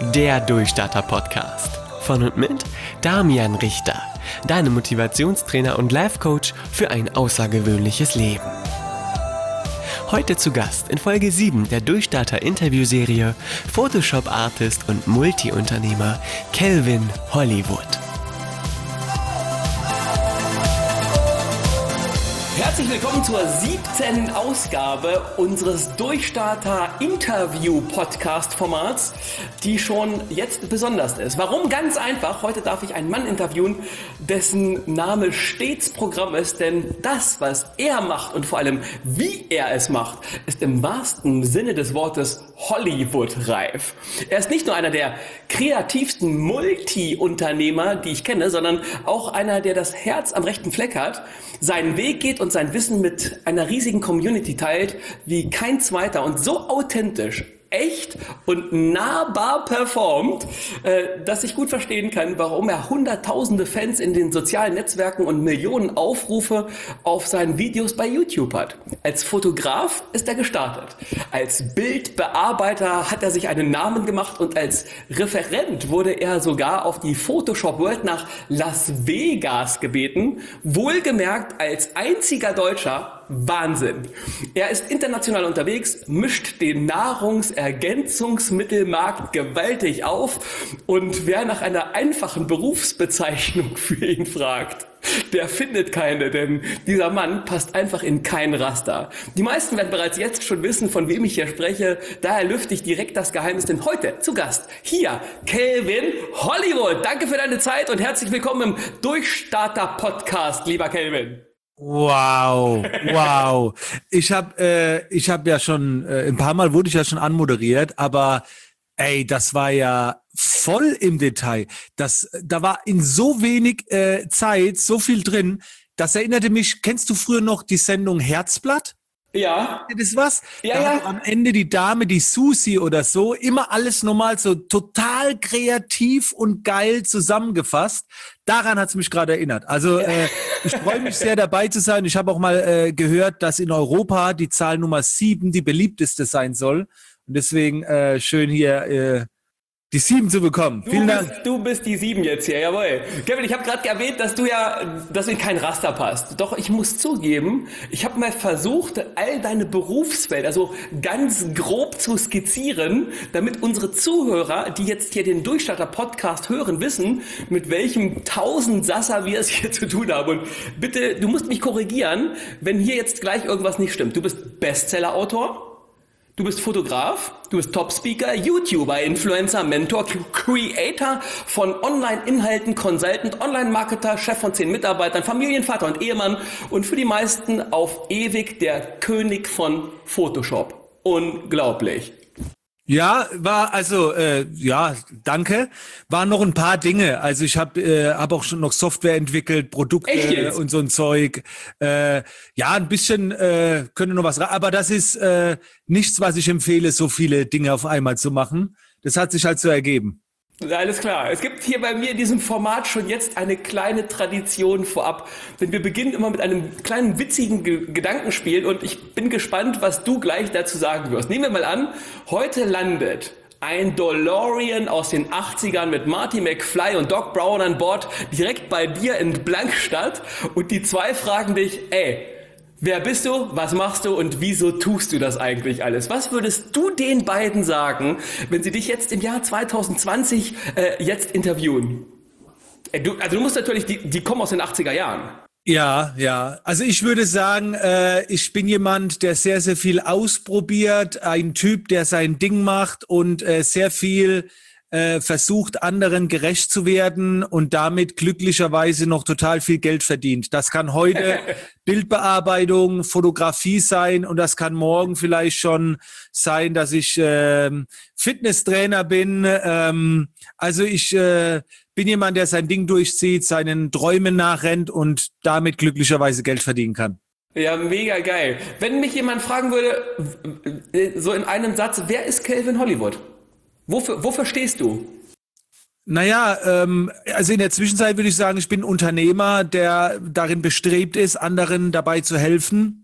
der Durchstarter-Podcast. Von und mit Damian Richter, deinem Motivationstrainer und Life-Coach für ein außergewöhnliches Leben. Heute zu Gast in Folge 7 der Durchstarter-Interviewserie Photoshop-Artist und Multi-Unternehmer Kelvin Hollywood. Herzlich willkommen zur 17. Ausgabe unseres Durchstarter-Interview-Podcast-Formats, die schon jetzt besonders ist. Warum? Ganz einfach. Heute darf ich einen Mann interviewen, dessen Name stets Programm ist, denn das, was er macht und vor allem wie er es macht, ist im wahrsten Sinne des Wortes Hollywood-reif. Er ist nicht nur einer der kreativsten Multi-Unternehmer, die ich kenne, sondern auch einer, der das Herz am rechten Fleck hat, seinen Weg geht und sein Wissen mit einer riesigen Community teilt wie kein zweiter und so authentisch, echt und nahbar performt, dass ich gut verstehen kann, warum er hunderttausende Fans in den sozialen Netzwerken und Millionen Aufrufe auf seinen Videos bei YouTube hat. Als Fotograf ist er gestartet. Als Bildbearbeiter hat er sich einen Namen gemacht und als Referent wurde er sogar auf die Photoshop World nach Las Vegas gebeten. Wohlgemerkt als einziger Deutscher. Wahnsinn. Er ist international unterwegs, mischt den Nahrungsergänzungsmittelmarkt gewaltig auf und wer nach einer einfachen Berufsbezeichnung für ihn fragt, der findet keine, denn dieser Mann passt einfach in kein Raster. Die meisten werden bereits jetzt schon wissen, von wem ich hier spreche, daher lüfte ich direkt das Geheimnis, denn heute zu Gast hier Kelvin Hollywood. Danke für deine Zeit und herzlich willkommen im Durchstarter-Podcast, lieber Kelvin. Wow. Ich hab ja schon, ein paar Mal wurde ich ja schon anmoderiert, aber ey, das war ja voll im Detail. Da war in so wenig Zeit so viel drin. Das erinnerte mich, kennst du früher noch die Sendung Herzblatt? Ja. Das ist was? Ja, da ja. hat am Ende die Dame, die Susi oder so, immer alles normal so total kreativ und geil zusammengefasst. Daran hat es mich gerade erinnert. Also ich freue mich sehr dabei zu sein. Ich habe auch mal gehört, dass in Europa die Zahl Nummer 7 die beliebteste sein soll. Und deswegen schön hier die 7 zu bekommen. Vielen Dank. Du bist die 7 jetzt hier, jawohl. Kevin, ich habe gerade erwähnt, dass du in kein Raster passt. Doch ich muss zugeben, ich habe mal versucht, all deine Berufsfelder so ganz grob zu skizzieren, damit unsere Zuhörer, die jetzt hier den Durchstarter-Podcast hören, wissen, mit welchem Tausendsasser wir es hier zu tun haben. Und bitte, du musst mich korrigieren, wenn hier jetzt gleich irgendwas nicht stimmt. Du bist Bestseller-Autor. Du bist Fotograf, du bist Top-Speaker, YouTuber, Influencer, Mentor, Creator von Online-Inhalten, Consultant, Online-Marketer, Chef von 10 Mitarbeitern, Familienvater und Ehemann und für die meisten auf ewig der König von Photoshop. Unglaublich. Ja, danke. Waren noch ein paar Dinge. Also ich hab auch schon noch Software entwickelt, Produkte und so ein Zeug. Ein bisschen könnte noch was, aber das ist nichts, was ich empfehle, so viele Dinge auf einmal zu machen. Das hat sich halt so ergeben. Alles klar. Es gibt hier bei mir in diesem Format schon jetzt eine kleine Tradition vorab, denn wir beginnen immer mit einem kleinen witzigen Gedankenspiel und ich bin gespannt, was du gleich dazu sagen wirst. Nehmen wir mal an, heute landet ein DeLorean aus den 80ern mit Marty McFly und Doc Brown an Bord direkt bei dir in Blankstadt und die zwei fragen dich, wer bist du, was machst du und wieso tust du das eigentlich alles? Was würdest du den beiden sagen, wenn sie dich jetzt im Jahr 2020 jetzt interviewen? Du musst natürlich, die kommen aus den 80er Jahren. Ja. Also ich würde sagen, ich bin jemand, der sehr, sehr viel ausprobiert, ein Typ, der sein Ding macht und sehr viel versucht, anderen gerecht zu werden und damit glücklicherweise noch total viel Geld verdient. Das kann heute Bildbearbeitung, Fotografie sein und das kann morgen vielleicht schon sein, dass ich Fitnesstrainer bin. Also ich bin jemand, der sein Ding durchzieht, seinen Träumen nachrennt und damit glücklicherweise Geld verdienen kann. Ja, mega geil. Wenn mich jemand fragen würde, so in einem Satz, wer ist Kelvin Hollywood? Wofür stehst du? Naja, also in der Zwischenzeit würde ich sagen, ich bin ein Unternehmer, der darin bestrebt ist, anderen dabei zu helfen,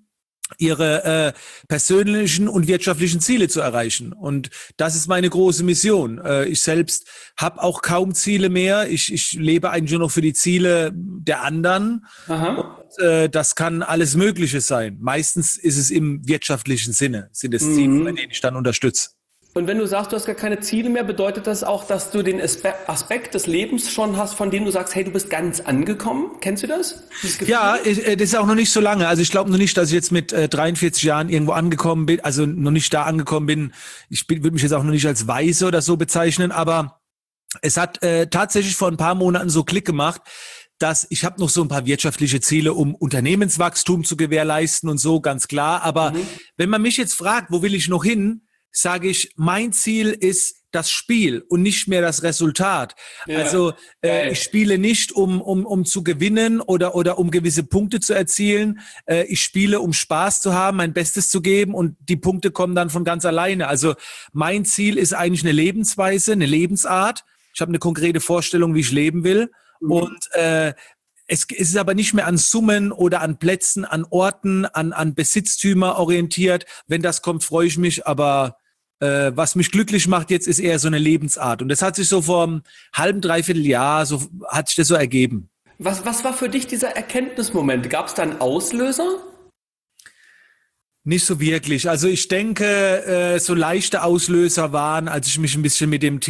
ihre persönlichen und wirtschaftlichen Ziele zu erreichen. Und das ist meine große Mission. Ich selbst habe auch kaum Ziele mehr. Ich lebe eigentlich nur noch für die Ziele der anderen. Aha. Und, das kann alles Mögliche sein. Meistens ist es im wirtschaftlichen Sinne, sind es Ziele, bei denen ich dann unterstütze. Und wenn du sagst, du hast gar keine Ziele mehr, bedeutet das auch, dass du den Aspekt des Lebens schon hast, von dem du sagst, hey, du bist ganz angekommen? Kennst du das? Dieses Gefühl? Ja, das ist auch noch nicht so lange. Also ich glaube noch nicht, dass ich jetzt mit 43 Jahren irgendwo angekommen bin, also noch nicht da angekommen bin. Würde mich jetzt auch noch nicht als weise oder so bezeichnen, aber es hat tatsächlich vor ein paar Monaten so Klick gemacht, dass ich habe noch so ein paar wirtschaftliche Ziele, um Unternehmenswachstum zu gewährleisten und so, ganz klar. Aber wenn man mich jetzt fragt, wo will ich noch hin, sage ich, mein Ziel ist das Spiel und nicht mehr das Resultat. Ja, also geil. ich spiele nicht, um zu gewinnen oder um gewisse Punkte zu erzielen. Ich spiele, um Spaß zu haben, mein Bestes zu geben und die Punkte kommen dann von ganz alleine. Also mein Ziel ist eigentlich eine Lebensweise, eine Lebensart. Ich habe eine konkrete Vorstellung, wie ich leben will. Und es ist aber nicht mehr an Summen oder an Plätzen, an Orten, an Besitztümer orientiert. Wenn das kommt, freue ich mich, aber was mich glücklich macht jetzt, ist eher so eine Lebensart. Und das hat sich so vor einem halben, dreiviertel Jahr, so hat sich das so ergeben. Was war für dich dieser Erkenntnismoment? Gab es da einen Auslöser? Nicht so wirklich. Also ich denke, so leichte Auslöser waren, als ich mich ein bisschen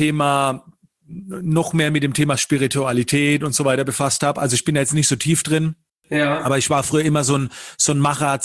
noch mehr mit dem Thema Spiritualität und so weiter befasst habe. Also ich bin da jetzt nicht so tief drin. Ja. Aber ich war früher immer so ein Macher,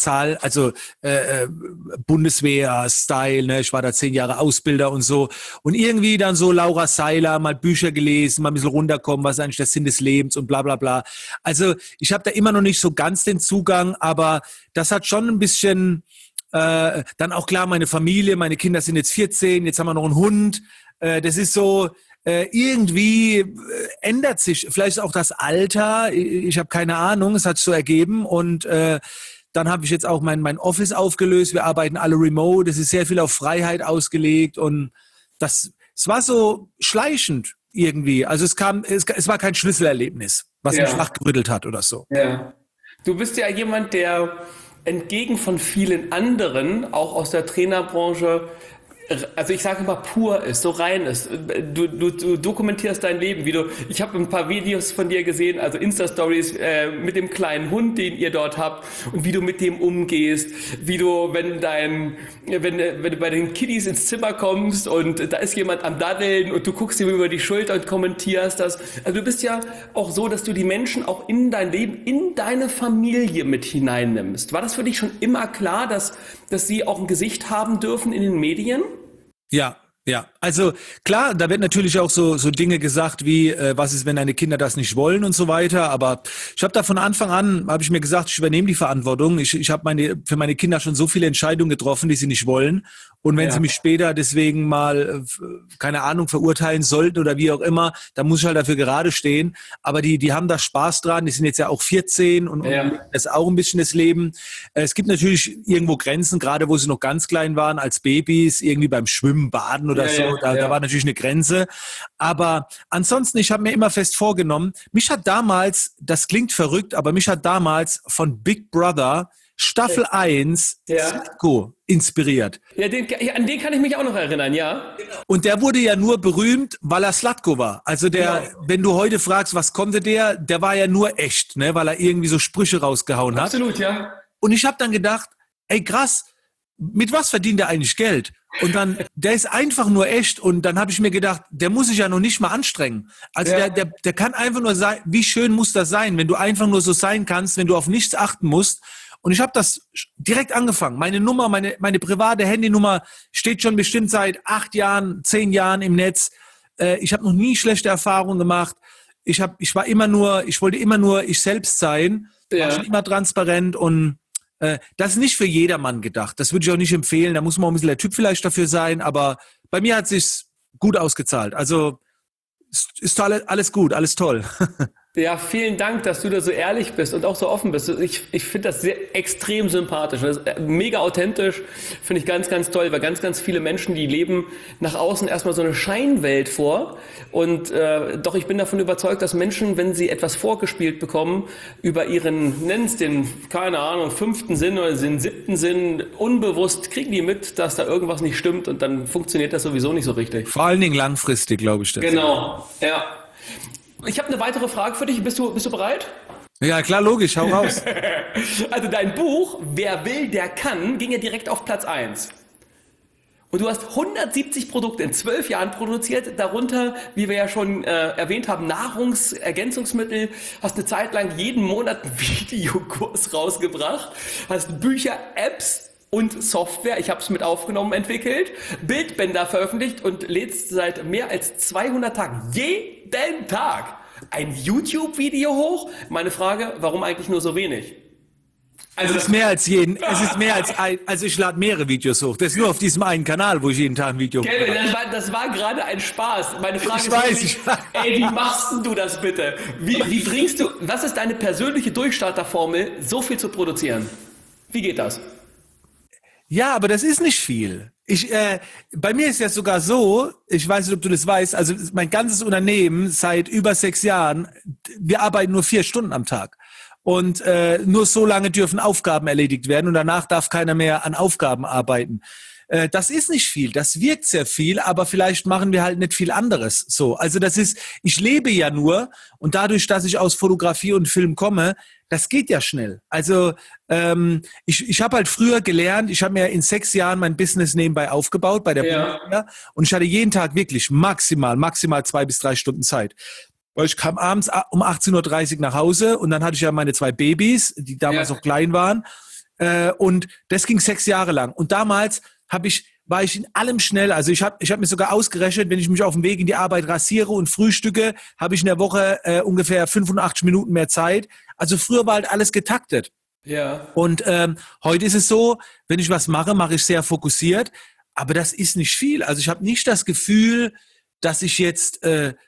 Bundeswehr-Style, ne? Ich war da 10 Jahre Ausbilder und so. Und irgendwie dann so Laura Seiler, mal Bücher gelesen, mal ein bisschen runterkommen, was ist eigentlich der Sinn des Lebens und bla bla bla. Also ich habe da immer noch nicht so ganz den Zugang, aber das hat schon ein bisschen, dann auch klar, meine Familie, meine Kinder sind jetzt 14, jetzt haben wir noch einen Hund. Das ist so, irgendwie ändert sich vielleicht auch das Alter. Ich habe keine Ahnung, es hat sich so ergeben und dann habe ich jetzt auch mein Office aufgelöst. Wir arbeiten alle remote. Es ist sehr viel auf Freiheit ausgelegt und es war so schleichend irgendwie. Also es war kein Schlüsselerlebnis, was mich wachgerüttelt hat oder so. Ja. Du bist ja jemand, der entgegen von vielen anderen, auch aus der Trainerbranche, also ich sage immer pur ist, so rein ist. Du dokumentierst dein Leben, ich habe ein paar Videos von dir gesehen, also Insta-Stories mit dem kleinen Hund, den ihr dort habt und wie du mit dem umgehst, wie du, wenn du bei den Kiddies ins Zimmer kommst und da ist jemand am Daddeln und du guckst ihm über die Schulter und kommentierst das. Also du bist ja auch so, dass du die Menschen auch in dein Leben, in deine Familie mit hineinnimmst. War das für dich schon immer klar, dass sie auch ein Gesicht haben dürfen in den Medien? Ja. Also klar, da wird natürlich auch so Dinge gesagt wie, was ist, wenn deine Kinder das nicht wollen und so weiter. Aber ich habe da von Anfang an, habe ich mir gesagt, ich übernehme die Verantwortung. Ich habe für meine Kinder schon so viele Entscheidungen getroffen, die sie nicht wollen. Und wenn sie mich später deswegen mal, keine Ahnung, verurteilen sollten oder wie auch immer, dann muss ich halt dafür gerade stehen. Aber die haben da Spaß dran. Die sind jetzt ja auch 14 und das ist auch ein bisschen das Leben. Es gibt natürlich irgendwo Grenzen, gerade wo sie noch ganz klein waren, als Babys, irgendwie beim Schwimmen, Baden oder so. Da war natürlich eine Grenze. Aber ansonsten, ich habe mir immer fest vorgenommen, mich hat damals, das klingt verrückt, aber mich hat damals von Big Brother Staffel 1 Slatko inspiriert. Ja, an den kann ich mich auch noch erinnern, ja. Und der wurde ja nur berühmt, weil er Slatko war. Also wenn du heute fragst, was konnte der war ja nur echt, ne, weil er irgendwie so Sprüche rausgehauen hat. Absolut, ja. Und ich habe dann gedacht, ey krass, mit was verdient er eigentlich Geld? Und dann, der ist einfach nur echt. Und dann habe ich mir gedacht, der muss sich ja noch nicht mal anstrengen. Also der kann einfach nur sein, wie schön muss das sein, wenn du einfach nur so sein kannst, wenn du auf nichts achten musst. Und ich habe das direkt angefangen. Meine Nummer, meine private Handynummer steht schon bestimmt seit 8 Jahren, 10 Jahren im Netz. Ich habe noch nie schlechte Erfahrungen gemacht. Ich wollte immer nur ich selbst sein. War schon immer transparent und das ist nicht für jedermann gedacht. Das würde ich auch nicht empfehlen. Da muss man auch ein bisschen der Typ vielleicht dafür sein. Aber bei mir hat es sich gut ausgezahlt. Also ist alles gut, alles toll. Ja, vielen Dank, dass du da so ehrlich bist und auch so offen bist. Ich finde das sehr extrem sympathisch. Das ist mega authentisch, finde ich ganz, ganz toll, weil ganz, ganz viele Menschen, die leben nach außen erstmal so eine Scheinwelt vor. Und doch ich bin davon überzeugt, dass Menschen, wenn sie etwas vorgespielt bekommen, über ihren, nenn's den, keine Ahnung, 5. Sinn oder den 7. Sinn, unbewusst kriegen die mit, dass da irgendwas nicht stimmt und dann funktioniert das sowieso nicht so richtig. Vor allen Dingen langfristig, glaube ich das. Genau, ja. Ich habe eine weitere Frage für dich. Bist du bereit? Ja, klar, logisch, hau raus. Also dein Buch, Wer will, der kann, ging ja direkt auf Platz 1. Und du hast 170 Produkte in 12 Jahren produziert, darunter, wie wir ja schon erwähnt haben, Nahrungsergänzungsmittel, hast eine Zeit lang jeden Monat einen Videokurs rausgebracht, hast Bücher, Apps und Software, ich habe es mit aufgenommen, entwickelt, Bildbänder veröffentlicht und lädst seit mehr als 200 Tagen, jeden Tag, ein YouTube-Video hoch. Meine Frage, warum eigentlich nur so wenig? Also es ist mehr als also ich lade mehrere Videos hoch. Das ist nur auf diesem einen Kanal, wo ich jeden Tag ein Video hochlade. Kevin, das war gerade ein Spaß. Meine Frage Ich ist, weiß. ey, wie machst denn du das bitte? Wie bringst du, was ist deine persönliche Durchstarterformel, so viel zu produzieren? Wie geht das? Ja, aber das ist nicht viel. Bei mir ist ja sogar so, ich weiß nicht, ob du das weißt, also mein ganzes Unternehmen seit über 6 Jahren, wir arbeiten nur 4 Stunden am Tag. Und nur so lange dürfen Aufgaben erledigt werden und danach darf keiner mehr an Aufgaben arbeiten. Das ist nicht viel, das wirkt sehr viel, aber vielleicht machen wir halt nicht viel anderes. So, also ich lebe ja nur und dadurch, dass ich aus Fotografie und Film komme, das geht ja schnell. Also ich habe halt früher gelernt, ich habe mir in 6 Jahren mein Business nebenbei aufgebaut bei der Bundeswehr und ich hatte jeden Tag wirklich maximal 2 bis 3 Stunden Zeit. Weil ich kam abends um 18:30 Uhr nach Hause und dann hatte ich ja meine 2 Babys, die damals noch klein waren. Und das ging 6 Jahre lang. Und damals war ich in allem schnell. Also ich hab mir sogar ausgerechnet, wenn ich mich auf dem Weg in die Arbeit rasiere und frühstücke, habe ich in der Woche ungefähr 85 Minuten mehr Zeit. Also früher war halt alles getaktet. Ja. Und heute ist es so, wenn ich was mache, mache ich sehr fokussiert. Aber das ist nicht viel. Also ich habe nicht das Gefühl, dass ich jetzt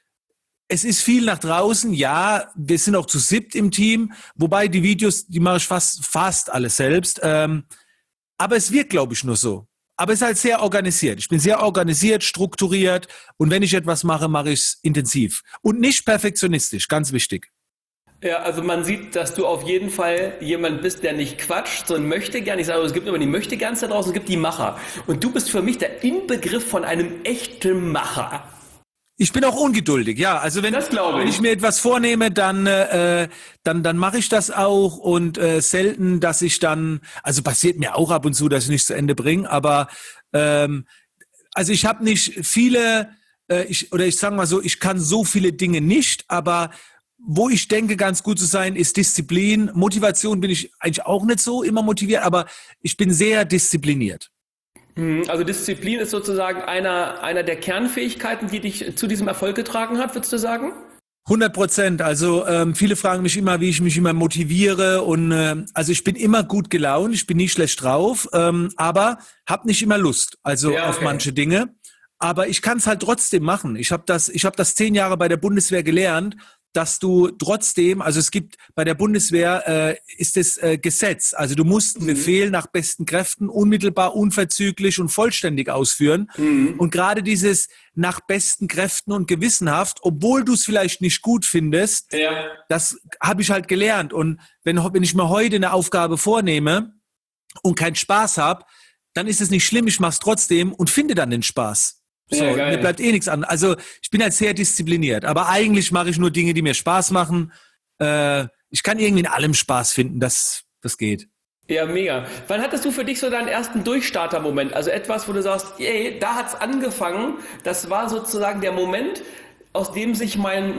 es ist viel nach draußen, ja, wir sind auch zu 7 im Team, wobei die Videos, die mache ich fast alles selbst. Aber es wirkt, glaube ich, nur so. Aber es ist halt sehr organisiert. Ich bin sehr organisiert, strukturiert und wenn ich etwas mache, mache ich es intensiv. Und nicht perfektionistisch, ganz wichtig. Ja, also man sieht, dass du auf jeden Fall jemand bist, der nicht quatscht, sondern möchte gern. Ich sage, es gibt immer die Möchtegans da draußen, es gibt die Macher. Und du bist für mich der Inbegriff von einem echten Macher. Ich bin auch ungeduldig, ja. Also wenn ich mir etwas vornehme, dann mache ich das auch und selten, dass ich dann, also passiert mir auch ab und zu, dass ich nicht zu Ende bringe, aber also ich habe nicht viele, ich sage mal so, ich kann so viele Dinge nicht, aber wo ich denke, ganz gut zu sein, ist Disziplin. Motivation bin ich eigentlich auch nicht so immer motiviert, aber ich bin sehr diszipliniert. Also Disziplin ist sozusagen einer der Kernfähigkeiten, die dich zu diesem Erfolg getragen hat, würdest du sagen? 100%. Also viele fragen mich immer, wie ich mich immer motiviere und also ich bin immer gut gelaunt, ich bin nie schlecht drauf, aber habe nicht immer Lust, also auf manche Dinge. Aber ich kann es halt trotzdem machen. Ich habe das 10 Jahre bei der Bundeswehr gelernt, dass du trotzdem, also es gibt bei der Bundeswehr ist es Gesetz, also du musst einen Befehl nach besten Kräften unmittelbar, unverzüglich und vollständig ausführen. Und gerade dieses nach besten Kräften und gewissenhaft, obwohl du es vielleicht nicht gut findest, das habe ich halt gelernt. Und wenn ich mir heute eine Aufgabe vornehme und keinen Spaß habe, dann ist es nicht schlimm, ich mache es trotzdem und finde dann den Spaß. So, mir bleibt eh nichts an. Also ich bin halt sehr diszipliniert, aber eigentlich mache ich nur Dinge, die mir Spaß machen. Ich kann irgendwie in allem Spaß finden, das geht. Ja, mega. Wann hattest du für dich so deinen ersten Durchstarter-Moment? Also etwas, wo du sagst, ey, da hat's angefangen. Das war sozusagen der Moment, aus dem sich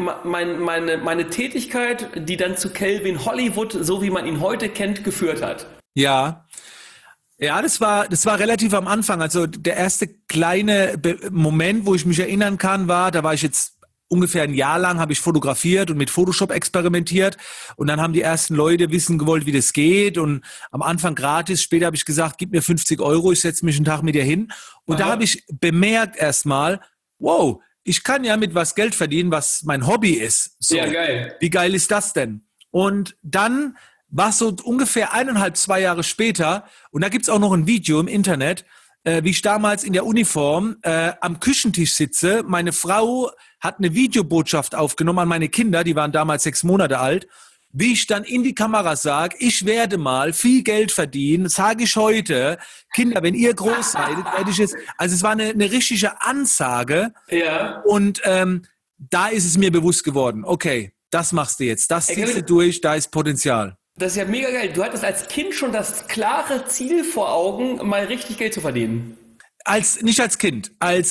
meine Tätigkeit, die dann zu Calvin Hollywood, so wie man ihn heute kennt, geführt hat. Ja. Ja, das war relativ am Anfang. Also der erste kleine Moment, wo ich mich erinnern kann, da war ich jetzt ungefähr ein Jahr lang, habe ich fotografiert und mit Photoshop experimentiert. Und dann haben die ersten Leute wissen gewollt, wie das geht. Und am Anfang gratis, später habe ich gesagt, gib mir 50 €, ich setze mich einen Tag mit dir hin. Und da habe ich bemerkt erstmal, wow, ich kann ja mit was Geld verdienen, was mein Hobby ist. So. Ja, geil. Wie geil ist das denn? Und dann war es so ungefähr 1,5, 2 Jahre später, und da gibt's auch noch ein Video im Internet, wie ich damals in der Uniform am Küchentisch sitze. Meine Frau hat eine Videobotschaft aufgenommen an meine Kinder, die waren damals 6 Monate alt, wie ich dann in die Kamera sage, ich werde mal viel Geld verdienen, sage ich heute, Kinder, wenn ihr groß seid, werde ich es, also es war eine richtige Ansage, Ja. und da ist es mir bewusst geworden, okay, das machst du jetzt, das ziehst du durch, da ist Potenzial. Das ist ja mega geil. Du hattest als Kind schon das klare Ziel vor Augen, mal richtig Geld zu verdienen. Nicht als Kind,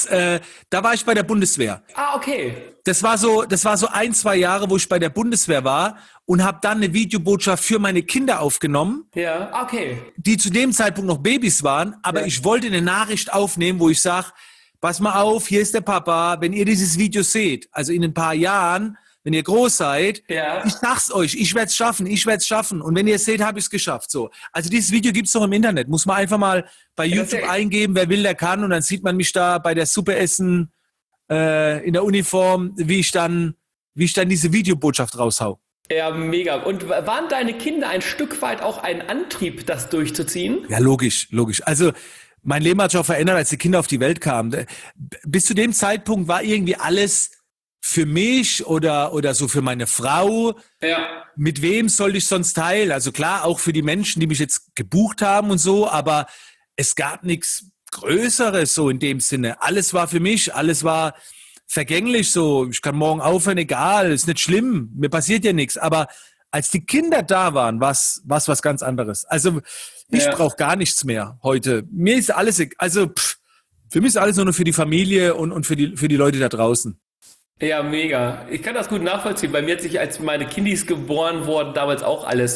da war ich bei der Bundeswehr. Ah, okay. Das war so 1, 2 Jahre, wo ich bei der Bundeswehr war und habe dann eine Videobotschaft für meine Kinder aufgenommen, Ja, okay. die zu dem Zeitpunkt noch Babys waren, aber ich wollte eine Nachricht aufnehmen, wo ich sage, pass mal auf, hier ist der Papa, wenn ihr dieses Video seht, also in ein paar Jahren, wenn ihr groß seid, Ja. ich sag's euch, ich werd's schaffen. Und wenn ihr es seht, habe ich's geschafft. So. Also dieses Video gibt's noch im Internet. Muss man einfach mal bei YouTube eingeben, wer will, der kann. Und dann sieht man mich da bei der Suppe essen in der Uniform, wie ich dann diese Videobotschaft raushau. Ja, mega. Und waren deine Kinder ein Stück weit auch ein Antrieb, das durchzuziehen? Ja, logisch. Also mein Leben hat sich auch verändert, als die Kinder auf die Welt kamen. Bis zu dem Zeitpunkt war irgendwie alles für mich oder so für meine Frau. Ja. Mit wem soll ich sonst teilen? Also klar, auch für die Menschen, die mich jetzt gebucht haben und so, aber es gab nichts Größeres so in dem Sinne. Alles war für mich, alles war vergänglich so. Ich kann morgen aufhören, egal, ist nicht schlimm, mir passiert ja nichts. Aber als die Kinder da waren, was ganz anderes. Also ich brauche gar nichts mehr heute. Mir ist alles, also für mich ist alles nur noch für die Familie und für die Leute da draußen. Ja, mega. Ich kann das gut nachvollziehen. Bei mir hat sich, als meine Kindis geboren wurden, damals auch alles.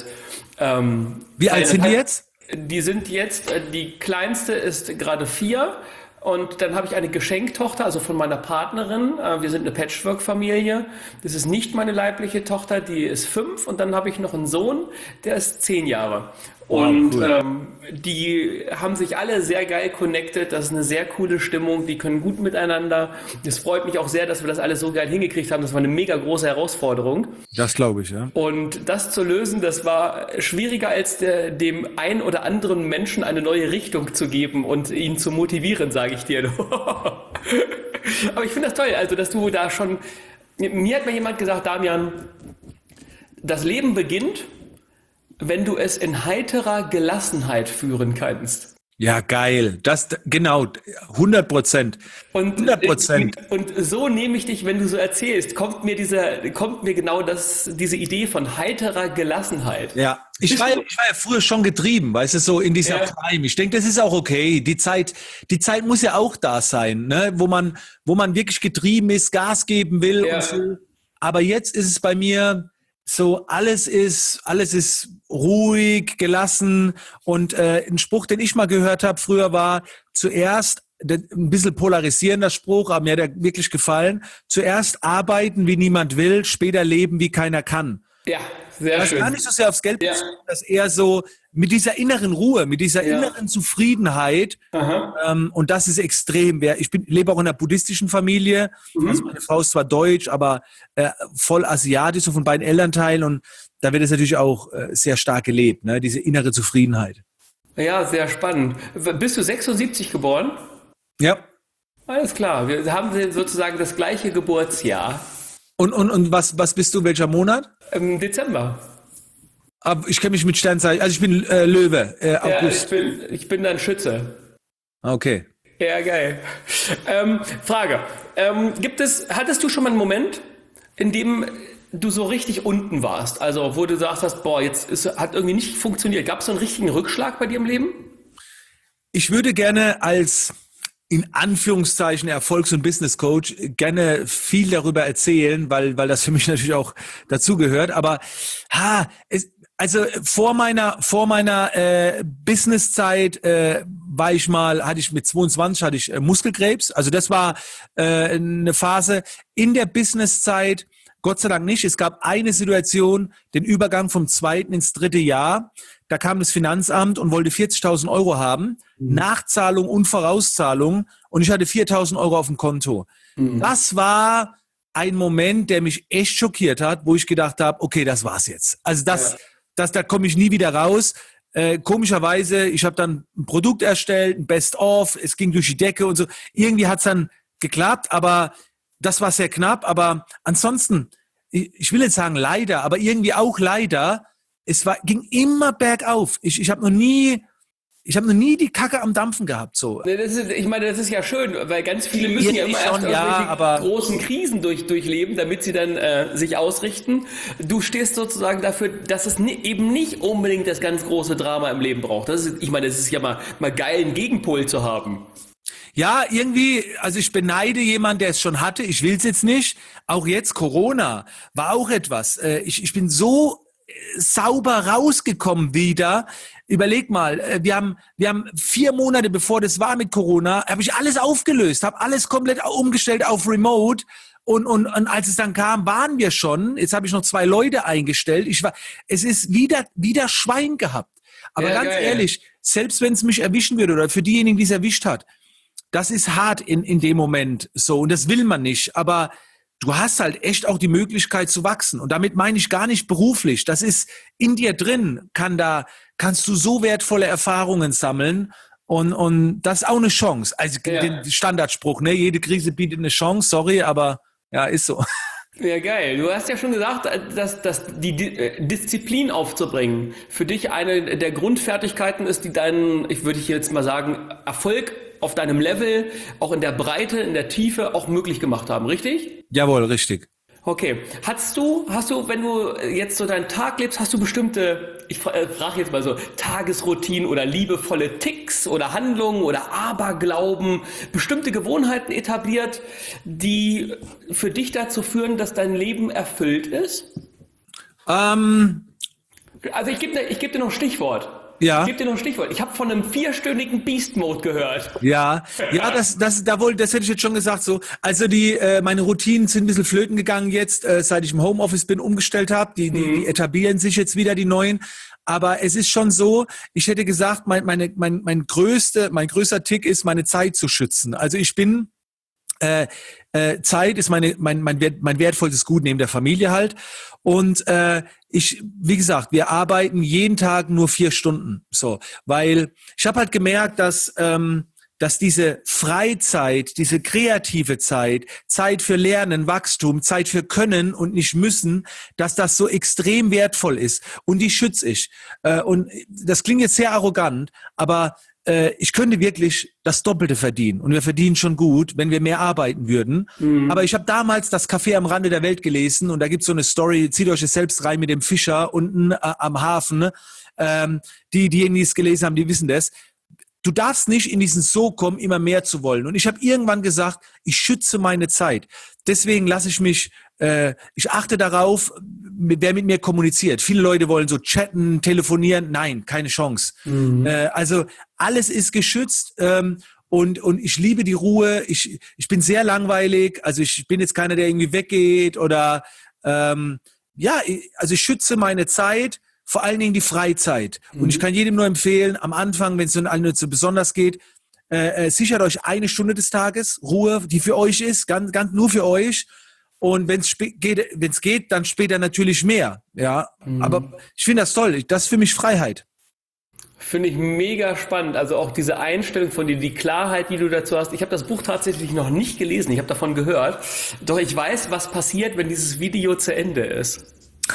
Wie alt sind die jetzt? Die sind jetzt, die kleinste ist gerade 4 und dann habe ich eine Geschenktochter, also von meiner Partnerin. Wir sind eine Patchwork-Familie. Das ist nicht meine leibliche Tochter, die ist 5 und dann habe ich noch einen Sohn, der ist 10 Jahre. Und cool. die haben sich alle sehr geil connected. Das ist eine sehr coole Stimmung. Die können gut miteinander. Es freut mich auch sehr, dass wir das alles so geil hingekriegt haben. Das war eine mega große Herausforderung. Das glaube ich, ja. Und das zu lösen, das war schwieriger als dem ein oder anderen Menschen eine neue Richtung zu geben und ihn zu motivieren, sage ich dir. Aber ich finde das toll, also dass du da schon... Mir hat mal jemand gesagt, Damian, das Leben beginnt, wenn du es in heiterer Gelassenheit führen kannst. Ja, geil. Das, genau, 100%. 100%. Und so nehme ich dich, wenn du so erzählst, kommt mir genau diese Idee von heiterer Gelassenheit. Ja, ich war ja früher schon getrieben, weißt du, so in dieser Prime. Ich denke, das ist auch okay. Die Zeit muss ja auch da sein, ne? Wo man wirklich getrieben ist, Gas geben will und so. Aber jetzt ist es bei mir so, alles ist ruhig, gelassen, und ein Spruch, den ich mal gehört habe früher, war zuerst, ein bisschen polarisierender Spruch, aber mir hat er wirklich gefallen, zuerst arbeiten, wie niemand will, später leben, wie keiner kann. Ja, sehr schön. Das gar nicht so sehr aufs Geld bezogen, dass eher so mit dieser inneren Ruhe, mit dieser inneren Zufriedenheit, und das ist extrem. Ich lebe auch in einer buddhistischen Familie, also meine Frau ist zwar deutsch, aber voll asiatisch, so von beiden Elternteilen, und da wird es natürlich auch sehr stark gelebt, ne? Diese innere Zufriedenheit. Ja, sehr spannend. Bist du 76 geboren? Ja. Alles klar, wir haben sozusagen das gleiche Geburtsjahr. Und was bist du, welcher Monat? Im Dezember. Aber ich kenne mich mit Sternzeichen, also ich bin Löwe, August. Ja, ich bin dann Schütze. Okay. Ja, geil. Frage. Hattest du schon mal einen Moment, in dem du so richtig unten warst? Also, wo du sagst hast, boah, hat irgendwie nicht funktioniert. Gab es so einen richtigen Rückschlag bei dir im Leben? Ich würde gerne als, in Anführungszeichen, Erfolgs- und Business-Coach gerne viel darüber erzählen, weil das für mich natürlich auch dazugehört. Aber also vor meiner Business-Zeit hatte ich mit 22 Muskelkrebs. Also das war eine Phase. In der Business-Zeit Gott sei Dank nicht. Es gab eine Situation, den Übergang vom 2. ins 3. Jahr. da kam das Finanzamt und wollte 40.000 Euro haben, Nachzahlung und Vorauszahlung, und ich hatte 4.000 Euro auf dem Konto. Das war ein Moment, der mich echt schockiert hat, wo ich gedacht habe, okay, das war's jetzt. Also da komme ich nie wieder raus. Komischerweise, ich habe dann ein Produkt erstellt, ein Best-of, es ging durch die Decke und so. Irgendwie hat's dann geklappt, aber das war sehr knapp. Aber ansonsten, ich will jetzt sagen leider, aber irgendwie auch leider, ging immer bergauf. Ich habe noch nie die Kacke am Dampfen gehabt. So. Ich meine, das ist ja schön, weil ganz viele müssen ja immer erst irgendwelche großen Krisen durchleben, damit sie dann sich ausrichten. Du stehst sozusagen dafür, dass es eben nicht unbedingt das ganz große Drama im Leben braucht. Das ist ja mal geil, einen Gegenpol zu haben. Ja, irgendwie, also ich beneide jemanden, der es schon hatte. Ich will es jetzt nicht. Auch jetzt Corona war auch etwas. Ich bin so sauber rausgekommen wieder. Überleg mal, wir haben 4 Monate bevor das war mit Corona, habe ich alles aufgelöst, habe alles komplett umgestellt auf Remote. Und als es dann kam, waren wir schon. Jetzt habe ich noch 2 Leute eingestellt. Es ist wieder Schwein gehabt. Aber ganz ehrlich, selbst wenn es mich erwischen würde oder für diejenigen, die es erwischt hat, das ist hart in dem Moment so, und das will man nicht. Aber du hast halt echt auch die Möglichkeit zu wachsen. Und damit meine ich gar nicht beruflich. Das ist in dir drin, kannst du so wertvolle Erfahrungen sammeln. Und das ist auch eine Chance. Also den Standardspruch, ne? Jede Krise bietet eine Chance, sorry, aber ja, ist so. Ja, geil. Du hast ja schon gesagt, dass die Disziplin aufzubringen für dich eine der Grundfertigkeiten ist, die deinen, ich würde jetzt mal sagen, Erfolg auf deinem Level, auch in der Breite, in der Tiefe auch möglich gemacht haben, richtig? Jawohl, richtig. Okay. Hast du, wenn du jetzt so deinen Tag lebst, hast du bestimmte, ich frage jetzt mal so, Tagesroutinen oder liebevolle Ticks oder Handlungen oder Aberglauben, bestimmte Gewohnheiten etabliert, die für dich dazu führen, dass dein Leben erfüllt ist? Also ich geb dir noch ein Stichwort. Ja. Ich gebe dir noch ein Stichwort. Ich habe von einem 4-stündigen Beast Mode gehört. Ja, das hätte ich jetzt schon gesagt so. Also meine Routinen sind ein bisschen flöten gegangen jetzt, seit ich im Homeoffice umgestellt habe. Die etablieren sich jetzt wieder, die neuen. Aber es ist schon so, ich hätte gesagt, mein größter Tick ist, meine Zeit zu schützen. Also ich bin Zeit ist mein wertvollstes Gut neben der Familie halt. Und wie gesagt, wir arbeiten jeden Tag nur 4 Stunden. So, weil ich habe halt gemerkt, dass diese Freizeit, diese kreative Zeit für Lernen, Wachstum, Zeit für Können und nicht müssen, dass das so extrem wertvoll ist. Und die schütze ich. Und das klingt jetzt sehr arrogant, aber ich könnte wirklich das Doppelte verdienen. Und wir verdienen schon gut, wenn wir mehr arbeiten würden. Aber ich habe damals das Café am Rande der Welt gelesen, und da gibt's so eine Story, zieht euch das selbst rein mit dem Fischer unten am Hafen. Diejenigen, die es gelesen haben, die wissen das. Du darfst nicht in diesen Sog kommen, immer mehr zu wollen. Und ich habe irgendwann gesagt, ich schütze meine Zeit. Deswegen lasse ich mich, ich achte darauf, wer mit mir kommuniziert. Viele Leute wollen so chatten, telefonieren. Nein, keine Chance. Also alles ist geschützt. Und ich liebe die Ruhe. Ich bin sehr langweilig. Also ich bin jetzt keiner, der irgendwie weggeht oder also ich schütze meine Zeit. Vor allen Dingen die Freizeit. Und ich kann jedem nur empfehlen, am Anfang, wenn es nicht so besonders geht, sichert euch 1 Stunde des Tages Ruhe, die für euch ist, ganz nur für euch. Und wenn es geht, dann später natürlich mehr. Ja, aber ich finde das toll. Das ist für mich Freiheit. Finde ich mega spannend. Also auch diese Einstellung von dir, die Klarheit, die du dazu hast. Ich habe das Buch tatsächlich noch nicht gelesen. Ich habe davon gehört. Doch ich weiß, was passiert, wenn dieses Video zu Ende ist.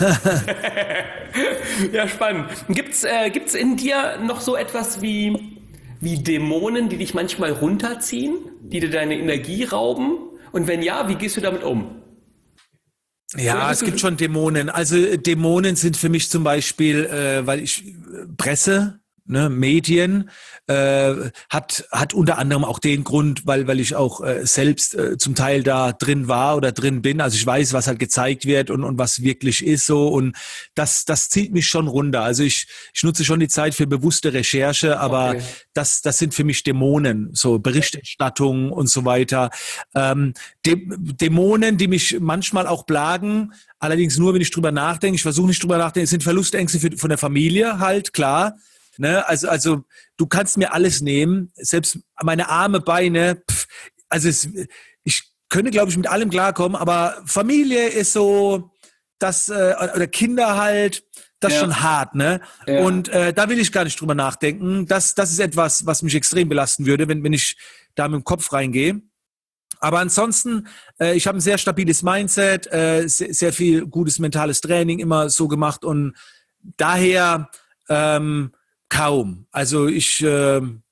Ja, spannend. Gibt's in dir noch so etwas wie Dämonen, die dich manchmal runterziehen, die dir deine Energie rauben? Und wenn ja, wie gehst du damit um? Ja, es gibt schon Dämonen. Also Dämonen sind für mich zum Beispiel, weil ich Presse, ne, Medien, hat unter anderem auch den Grund, weil ich auch selbst zum Teil da drin war oder drin bin. Also ich weiß, was halt gezeigt wird und was wirklich ist so. Und das zieht mich schon runter. Also ich nutze schon die Zeit für bewusste Recherche, aber das sind für mich Dämonen, so Berichterstattung und so weiter. Dämonen, die mich manchmal auch plagen, allerdings nur, wenn ich drüber nachdenke. Ich versuche nicht drüber nachdenken. Es sind Verlustängste von der Familie halt, klar. Ne? Also du kannst mir alles nehmen, selbst meine Arme, Beine. Ich könnte, glaube ich, mit allem klarkommen, aber Familie ist so, oder Kinder halt, das ist schon hart, ne? Ja. Und da will ich gar nicht drüber nachdenken. Das ist etwas, was mich extrem belasten würde, wenn ich da mit dem Kopf reingehe. Aber ansonsten, ich habe ein sehr stabiles Mindset, sehr viel gutes mentales Training immer so gemacht und daher kaum. Also ich bin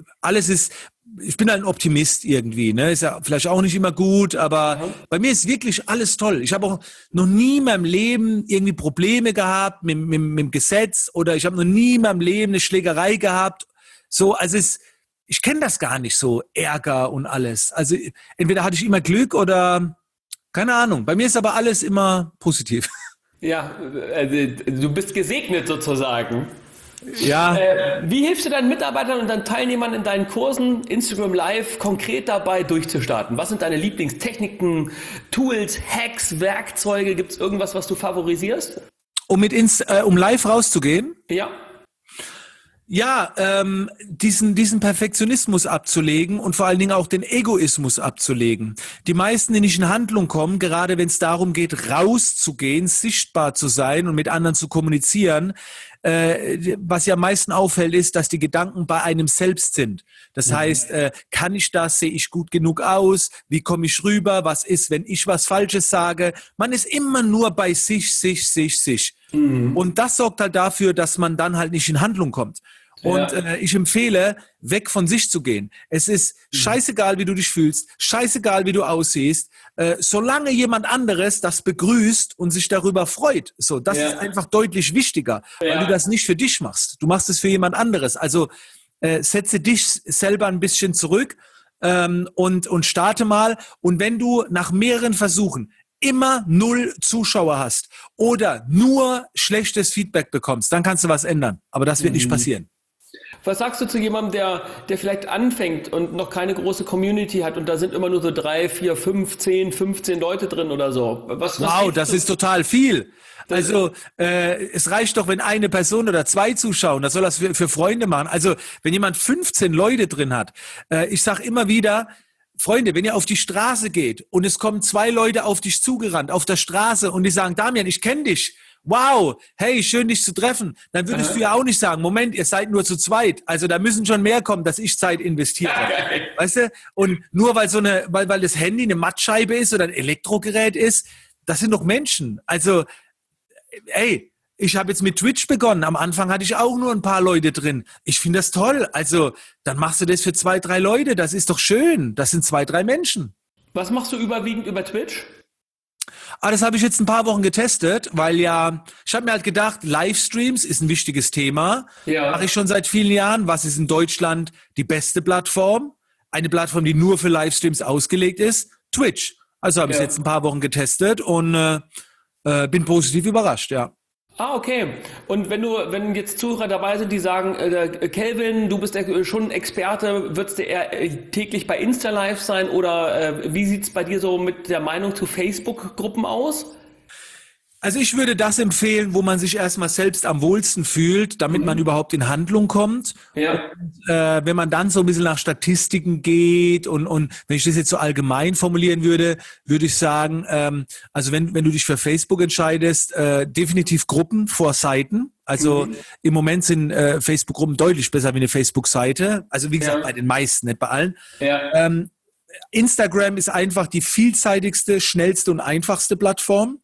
halt ein Optimist irgendwie, ne? Ist ja vielleicht auch nicht immer gut, aber bei mir ist wirklich alles toll. Ich habe auch noch nie in meinem Leben irgendwie Probleme gehabt mit dem Gesetz oder ich habe noch nie in meinem Leben eine Schlägerei gehabt. So, also ich kenne das gar nicht so, Ärger und alles. Also entweder hatte ich immer Glück oder keine Ahnung. Bei mir ist aber alles immer positiv. Ja, also du bist gesegnet sozusagen. Ja. Wie hilfst du deinen Mitarbeitern und deinen Teilnehmern in deinen Kursen Instagram Live konkret dabei durchzustarten? Was sind deine Lieblingstechniken, Tools, Hacks, Werkzeuge? Gibt es irgendwas, was du favorisierst? Um live rauszugehen? Ja. Ja, diesen Perfektionismus abzulegen und vor allen Dingen auch den Egoismus abzulegen. Die meisten, die nicht in Handlung kommen, gerade wenn es darum geht, rauszugehen, sichtbar zu sein und mit anderen zu kommunizieren, was ja am meisten auffällt, ist, dass die Gedanken bei einem selbst sind. Das heißt, kann ich das? Sehe ich gut genug aus? Wie komme ich rüber? Was ist, wenn ich was Falsches sage? Man ist immer nur bei sich. Und das sorgt halt dafür, dass man dann halt nicht in Handlung kommt. Und ich empfehle, weg von sich zu gehen. Es ist scheißegal, wie du dich fühlst, scheißegal, wie du aussiehst, solange jemand anderes das begrüßt und sich darüber freut. So, das ist einfach deutlich wichtiger, weil du das nicht für dich machst. Du machst es für jemand anderes. Also setze dich selber ein bisschen zurück und starte mal. Und wenn du nach mehreren Versuchen immer 0 Zuschauer hast oder nur schlechtes Feedback bekommst, dann kannst du was ändern. Aber das wird nicht passieren. Was sagst du zu jemandem, der vielleicht anfängt und noch keine große Community hat und da sind immer nur so 3, 4, 5, 10, 15 Leute drin oder so? Wow, das ist total viel. Also es reicht doch, wenn eine Person oder 2 zuschauen. Das soll das für Freunde machen. Also wenn jemand 15 Leute drin hat, ich sag immer wieder, Freunde, wenn ihr auf die Straße geht und es kommen 2 Leute auf dich zugerannt, auf der Straße und die sagen, Damian, ich kenne dich. Wow, hey, schön dich zu treffen. Dann würdest du ja auch nicht sagen, Moment, ihr seid nur zu zweit. Also da müssen schon mehr kommen, dass ich Zeit investiere. Weißt du? Und nur weil das Handy eine Mattscheibe ist oder ein Elektrogerät ist, das sind doch Menschen. Also, ey, ich habe jetzt mit Twitch begonnen. Am Anfang hatte ich auch nur ein paar Leute drin. Ich finde das toll. Also, dann machst du das für 2, 3 Leute. Das ist doch schön. Das sind 2, 3 Menschen. Was machst du überwiegend über Twitch? Das habe ich jetzt ein paar Wochen getestet, weil ich habe mir halt gedacht, Livestreams ist ein wichtiges Thema. Ja. Mache ich schon seit vielen Jahren. Was ist in Deutschland die beste Plattform? Eine Plattform, die nur für Livestreams ausgelegt ist? Twitch. Also habe ich es jetzt ein paar Wochen getestet und bin positiv überrascht, ja. Ah, okay. Und wenn jetzt Zuhörer dabei sind, die sagen, Kelvin, du bist schon ein Experte, würdest du eher täglich bei Insta Live sein oder wie sieht's bei dir so mit der Meinung zu Facebook-Gruppen aus? Also ich würde das empfehlen, wo man sich erstmal selbst am wohlsten fühlt, damit man überhaupt in Handlung kommt. Ja. Und, wenn man dann so ein bisschen nach Statistiken geht und wenn ich das jetzt so allgemein formulieren würde, würde ich sagen, also wenn du dich für Facebook entscheidest, definitiv Gruppen vor Seiten. Also im Moment sind Facebook-Gruppen deutlich besser wie eine Facebook-Seite. Also wie gesagt, bei den meisten, nicht bei allen. Ja. Instagram ist einfach die vielseitigste, schnellste und einfachste Plattform.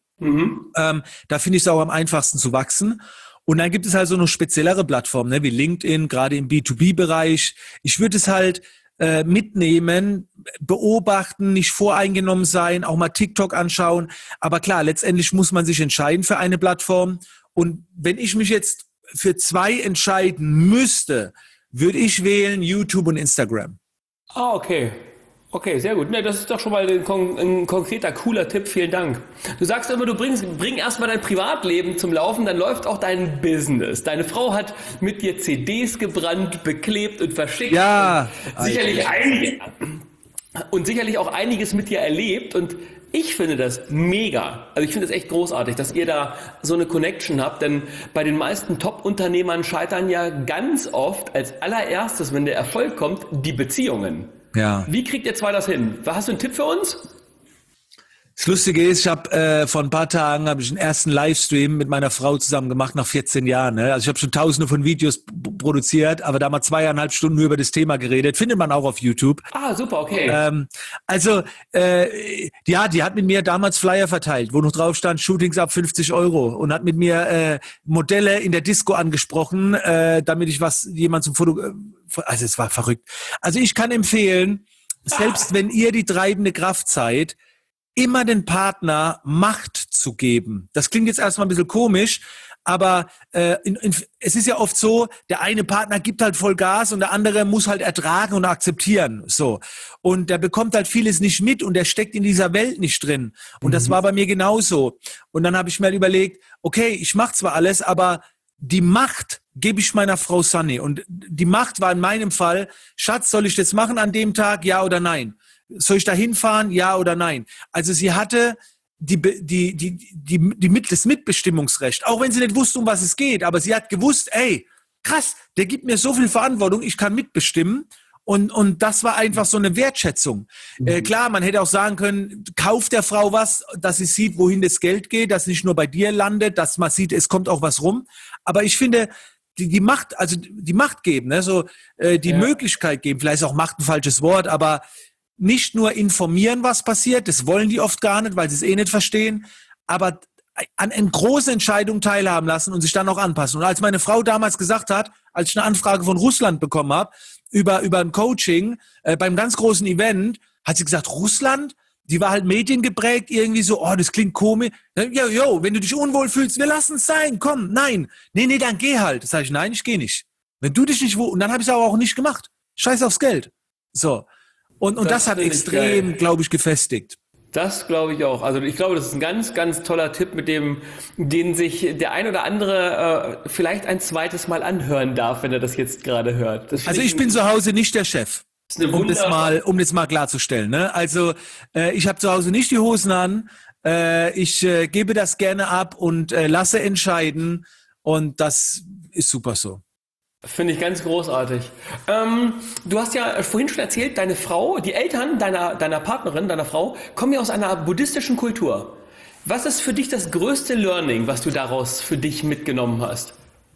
Da finde ich es auch am einfachsten zu wachsen. Und dann gibt es halt so eine speziellere Plattform, ne, wie LinkedIn, gerade im B2B-Bereich. Ich würde es halt mitnehmen, beobachten, nicht voreingenommen sein, auch mal TikTok anschauen. Aber klar, letztendlich muss man sich entscheiden für eine Plattform. Und wenn ich mich jetzt für zwei entscheiden müsste, würde ich wählen YouTube und Instagram. Ah, okay. Okay, sehr gut. Ne, das ist doch schon mal ein konkreter, cooler Tipp. Vielen Dank. Du sagst immer, bring erstmal dein Privatleben zum Laufen, dann läuft auch dein Business. Deine Frau hat mit dir CDs gebrannt, beklebt und verschickt. Ja. Und sicherlich auch einiges mit dir erlebt. Und ich finde das mega. Also ich finde das echt großartig, dass ihr da so eine Connection habt. Denn bei den meisten Top-Unternehmern scheitern ja ganz oft als allererstes, wenn der Erfolg kommt, die Beziehungen. Ja. Wie kriegt ihr zwei das hin? Hast du einen Tipp für uns? Das Lustige ist, ich habe vor ein paar Tagen einen ersten Livestream mit meiner Frau zusammen gemacht nach 14 Jahren. Ne? Also ich habe schon tausende von Videos produziert, aber da mal 2,5 Stunden nur über das Thema geredet. Findet man auch auf YouTube. Ah, super, okay. Die hat mit mir damals Flyer verteilt, wo noch drauf stand, Shootings ab 50 Euro und hat mit mir Modelle in der Disco angesprochen, damit ich jemand zum Foto... Also es war verrückt. Also ich kann empfehlen, selbst wenn ihr die treibende Kraft seid, immer den Partner Macht zu geben. Das klingt jetzt erstmal ein bisschen komisch, aber es ist ja oft so, der eine Partner gibt halt voll Gas und der andere muss halt ertragen und akzeptieren. So. Und der bekommt halt vieles nicht mit und der steckt in dieser Welt nicht drin. Und das war bei mir genauso. Und dann habe ich mir halt überlegt, okay, ich mache zwar alles, aber die Macht gebe ich meiner Frau Sunny. Und die Macht war in meinem Fall, Schatz, soll ich das machen an dem Tag, ja oder nein? Soll ich da hinfahren, ja oder nein? Also sie hatte das Mitbestimmungsrecht, auch wenn sie nicht wusste, um was es geht, aber sie hat gewusst, ey, krass, der gibt mir so viel Verantwortung, ich kann mitbestimmen. Und das war einfach so eine Wertschätzung. Klar, man hätte auch sagen können, kauf der Frau was, dass sie sieht, wohin das Geld geht, dass nicht nur bei dir landet, dass man sieht, es kommt auch was rum. Aber ich finde, die Macht, also die Macht geben, ne, so die Möglichkeit geben, vielleicht ist auch Macht ein falsches Wort, aber nicht nur informieren, was passiert, das wollen die oft gar nicht, weil sie es nicht verstehen, aber an großen Entscheidungen teilhaben lassen und sich dann auch anpassen. Und als meine Frau damals gesagt hat, als ich eine Anfrage von Russland bekommen habe, über ein Coaching, beim ganz großen Event, hat sie gesagt, Russland? Die war halt mediengeprägt, irgendwie so, oh, das klingt komisch. Jo, wenn du dich unwohl fühlst, wir lassen es sein, komm, nein. Nee, dann geh halt. Sag ich, nein, ich gehe nicht. Wenn du dich nicht wohl, und dann habe ich es aber auch nicht gemacht. Scheiß aufs Geld. So. Und das hat extrem, glaube ich, gefestigt. Das glaube ich auch. Also ich glaube, das ist ein ganz, ganz toller Tipp, den sich der ein oder andere vielleicht ein zweites Mal anhören darf, wenn er das jetzt gerade hört. Also ich bin zu Hause nicht der Chef, um das mal klarzustellen. Ne? Also ich habe zu Hause nicht die Hosen an. Ich gebe das gerne ab und lasse entscheiden. Und das ist super so. Finde ich ganz großartig. Du hast ja vorhin schon erzählt, deine Frau, die Eltern deiner Partnerin, deiner Frau, kommen ja aus einer buddhistischen Kultur. Was ist für dich das größte Learning, was du daraus für dich mitgenommen hast?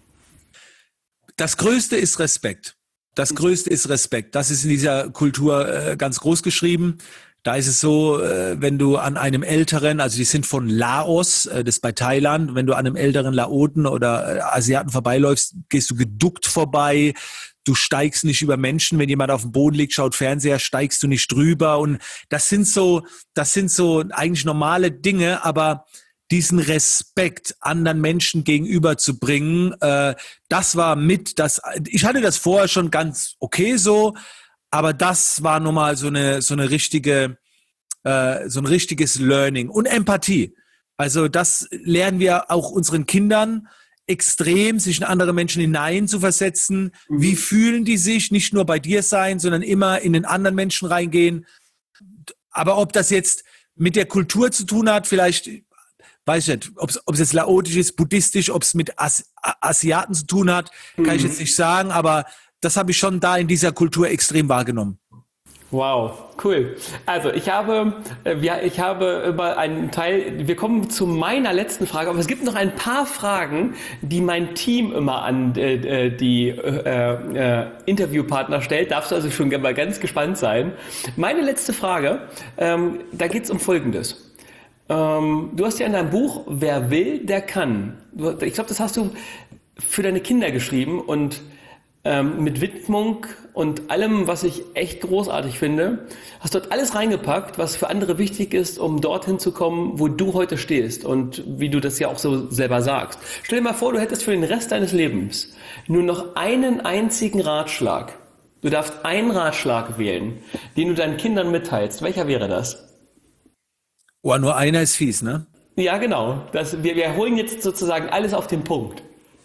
Das Größte ist Respekt. Das Größte ist Respekt. Das ist in dieser Kultur ganz groß geschrieben. Da ist es so, wenn du an einem älteren, also die sind von Laos, das ist bei Thailand, wenn du an einem älteren Laoten oder Asiaten vorbeiläufst, gehst du geduckt vorbei, du steigst nicht über Menschen, wenn jemand auf dem Boden liegt, schaut Fernseher, steigst du nicht drüber und das sind so eigentlich normale Dinge, aber diesen Respekt anderen Menschen gegenüber zu bringen, das war ich hatte das vorher schon ganz okay so, aber das war nun mal so ein richtiges Learning und Empathie. Also das lernen wir auch unseren Kindern extrem, sich in andere Menschen hinein zu versetzen. Wie fühlen die sich? Nicht nur bei dir sein, sondern immer in den anderen Menschen reingehen. Aber ob das jetzt mit der Kultur zu tun hat, vielleicht, weiß ich nicht, ob es jetzt laotisch ist, buddhistisch, ob es mit Asiaten zu tun hat, kann ich jetzt nicht sagen, aber das habe ich schon da in dieser Kultur extrem wahrgenommen. Wow, cool. Also ich habe über einen Teil, wir kommen zu meiner letzten Frage, aber es gibt noch ein paar Fragen, die mein Team immer an die Interviewpartner stellt. Darfst du also schon mal ganz gespannt sein. Meine letzte Frage, da geht es um Folgendes. Du hast ja in deinem Buch, wer will, der kann. Ich glaube, das hast du für deine Kinder geschrieben und mit Widmung und allem, was ich echt großartig finde. Hast dort alles reingepackt, was für andere wichtig ist, um dorthin zu kommen, wo du heute stehst und wie du das ja auch so selber sagst. Stell dir mal vor, du hättest für den Rest deines Lebens nur noch einen einzigen Ratschlag. Du darfst einen Ratschlag wählen, den du deinen Kindern mitteilst. Welcher wäre das? Oh, nur einer ist fies, ne? Ja, genau. Wir holen jetzt sozusagen alles auf den Punkt.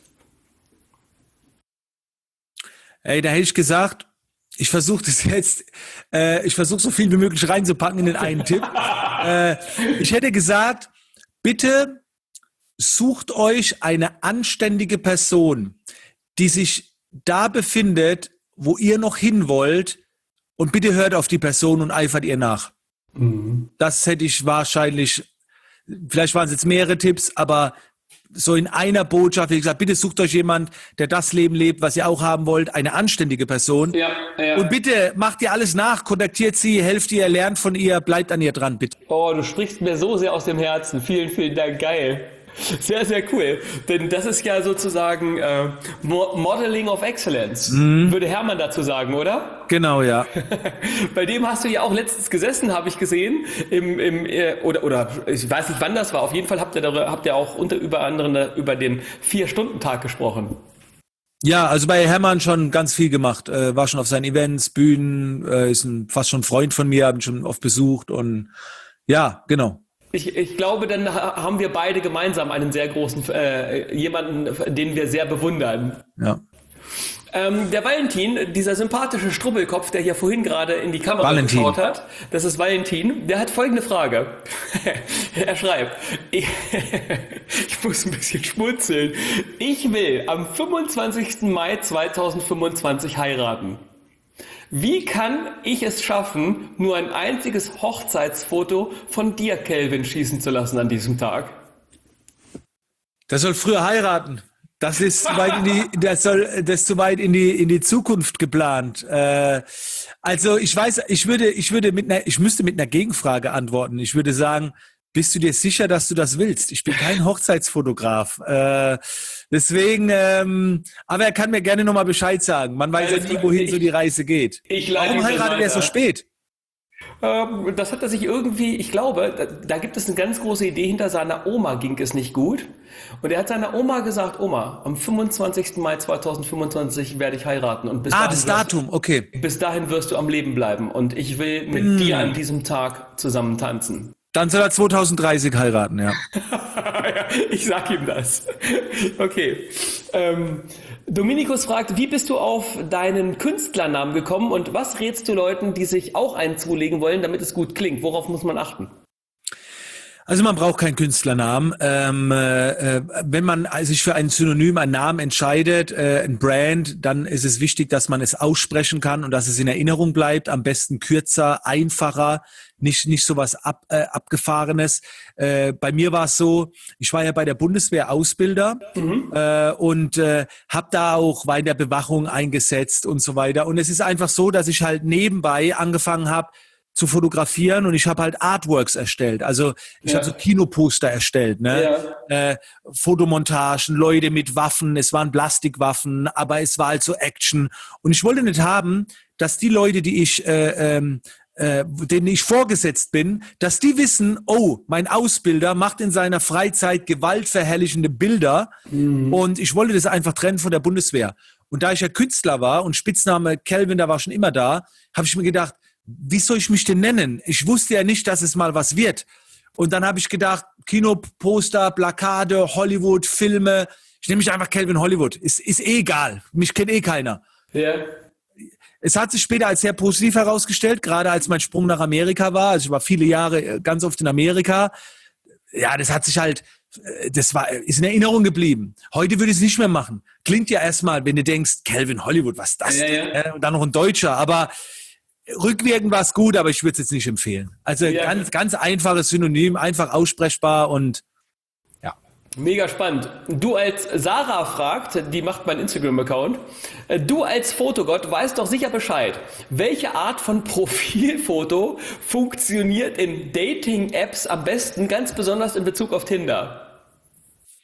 Ey, da hätte ich gesagt, ich versuche das jetzt, ich versuche so viel wie möglich reinzupacken in den einen Tipp. Ich hätte gesagt, bitte sucht euch eine anständige Person, die sich da befindet, wo ihr noch hin wollt, und bitte hört auf die Person und eifert ihr nach. Das hätte ich wahrscheinlich, vielleicht waren es jetzt mehrere Tipps, aber so in einer Botschaft, wie gesagt, bitte sucht euch jemand, der das Leben lebt, was ihr auch haben wollt, eine anständige Person. Ja, ja. Und bitte macht ihr alles nach, kontaktiert sie, helft ihr, lernt von ihr, bleibt an ihr dran, bitte. Oh, du sprichst mir so sehr aus dem Herzen. Vielen, vielen Dank. Geil. Sehr, sehr cool. Denn das ist ja sozusagen Modeling of Excellence, würde Hermann dazu sagen, oder? Genau, ja. Bei dem hast du ja auch letztens gesessen, habe ich gesehen, oder ich weiß nicht, wann das war. Auf jeden Fall habt ihr auch unter anderem über den 4-Stunden-Tag gesprochen. Ja, also bei Hermann schon ganz viel gemacht. War schon auf seinen Events, Bühnen, ist fast schon ein Freund von mir, habe ihn schon oft besucht und ja, genau. Ich glaube, dann haben wir beide gemeinsam einen sehr großen, jemanden, den wir sehr bewundern. Ja. Der Valentin, dieser sympathische Strubbelkopf, der hier vorhin gerade in die Kamera geschaut hat, das ist Valentin, der hat folgende Frage. Er schreibt, ich muss ein bisschen schmunzeln. Ich will am 25. Mai 2025 heiraten. Wie kann ich es schaffen, nur ein einziges Hochzeitsfoto von dir, Kelvin, schießen zu lassen an diesem Tag? Der soll früher heiraten. Das ist zu weit in die Zukunft geplant. Also ich weiß, ich müsste mit einer Gegenfrage antworten. Ich würde sagen, bist du dir sicher, dass du das willst? Ich bin kein Hochzeitsfotograf. Deswegen, aber er kann mir gerne nochmal Bescheid sagen. Man weiß ja nie, wohin so die Reise geht. Warum heiratet er so spät? Das hat er sich irgendwie, ich glaube, da gibt es eine ganz große Idee, hinter seiner Oma ging es nicht gut. Und er hat seiner Oma gesagt, Oma, am 25. Mai 2025 werde ich heiraten. Und das Datum, okay. Bis dahin wirst du am Leben bleiben. Und ich will mit dir an diesem Tag zusammen tanzen. Dann soll er 2030 heiraten, ja. Ja, ich sag ihm das. Okay. Dominikus fragt, wie bist du auf deinen Künstlernamen gekommen und was rätst du Leuten, die sich auch einen zulegen wollen, damit es gut klingt? Worauf muss man achten? Also man braucht keinen Künstlernamen. Wenn man sich für ein Synonym, einen Namen entscheidet, ein Brand, dann ist es wichtig, dass man es aussprechen kann und dass es in Erinnerung bleibt. Am besten kürzer, einfacher, nicht so was Abgefahrenes. Bei mir war es so, ich war ja bei der Bundeswehr Ausbilder und war in der Bewachung eingesetzt und so weiter. Und es ist einfach so, dass ich halt nebenbei angefangen habe, zu fotografieren und ich habe halt Artworks erstellt. Also ich habe so Kinoposter erstellt, ne? Ja. Fotomontagen, Leute mit Waffen, es waren Plastikwaffen, aber es war halt so Action. Und ich wollte nicht haben, dass die Leute, denen ich vorgesetzt bin, dass die wissen, oh, mein Ausbilder macht in seiner Freizeit gewaltverherrlichende Bilder und ich wollte das einfach trennen von der Bundeswehr. Und da ich ja Künstler war und Spitzname Kelvin, da war schon immer da, habe ich mir gedacht, wie soll ich mich denn nennen? Ich wusste ja nicht, dass es mal was wird. Und dann habe ich gedacht, Kinoposter, Plakate, Hollywood, Filme. Ich nehme mich einfach Kelvin Hollywood. Ist eh egal. Mich kennt eh keiner. Ja. Es hat sich später als sehr positiv herausgestellt, gerade als mein Sprung nach Amerika war. Also ich war viele Jahre ganz oft in Amerika. Ja, das hat sich halt, ist in Erinnerung geblieben. Heute würde ich es nicht mehr machen. Klingt ja erstmal, wenn du denkst, Kelvin Hollywood, was ist das denn? Ja. Und dann noch ein Deutscher, aber rückwirkend war es gut, aber ich würde es jetzt nicht empfehlen. Also ganz, ganz einfaches Synonym, einfach aussprechbar und ja. Mega spannend. Du als Sarah fragt, die macht meinen Instagram-Account, du als Fotogott weißt doch sicher Bescheid. Welche Art von Profilfoto funktioniert in Dating-Apps am besten, ganz besonders in Bezug auf Tinder?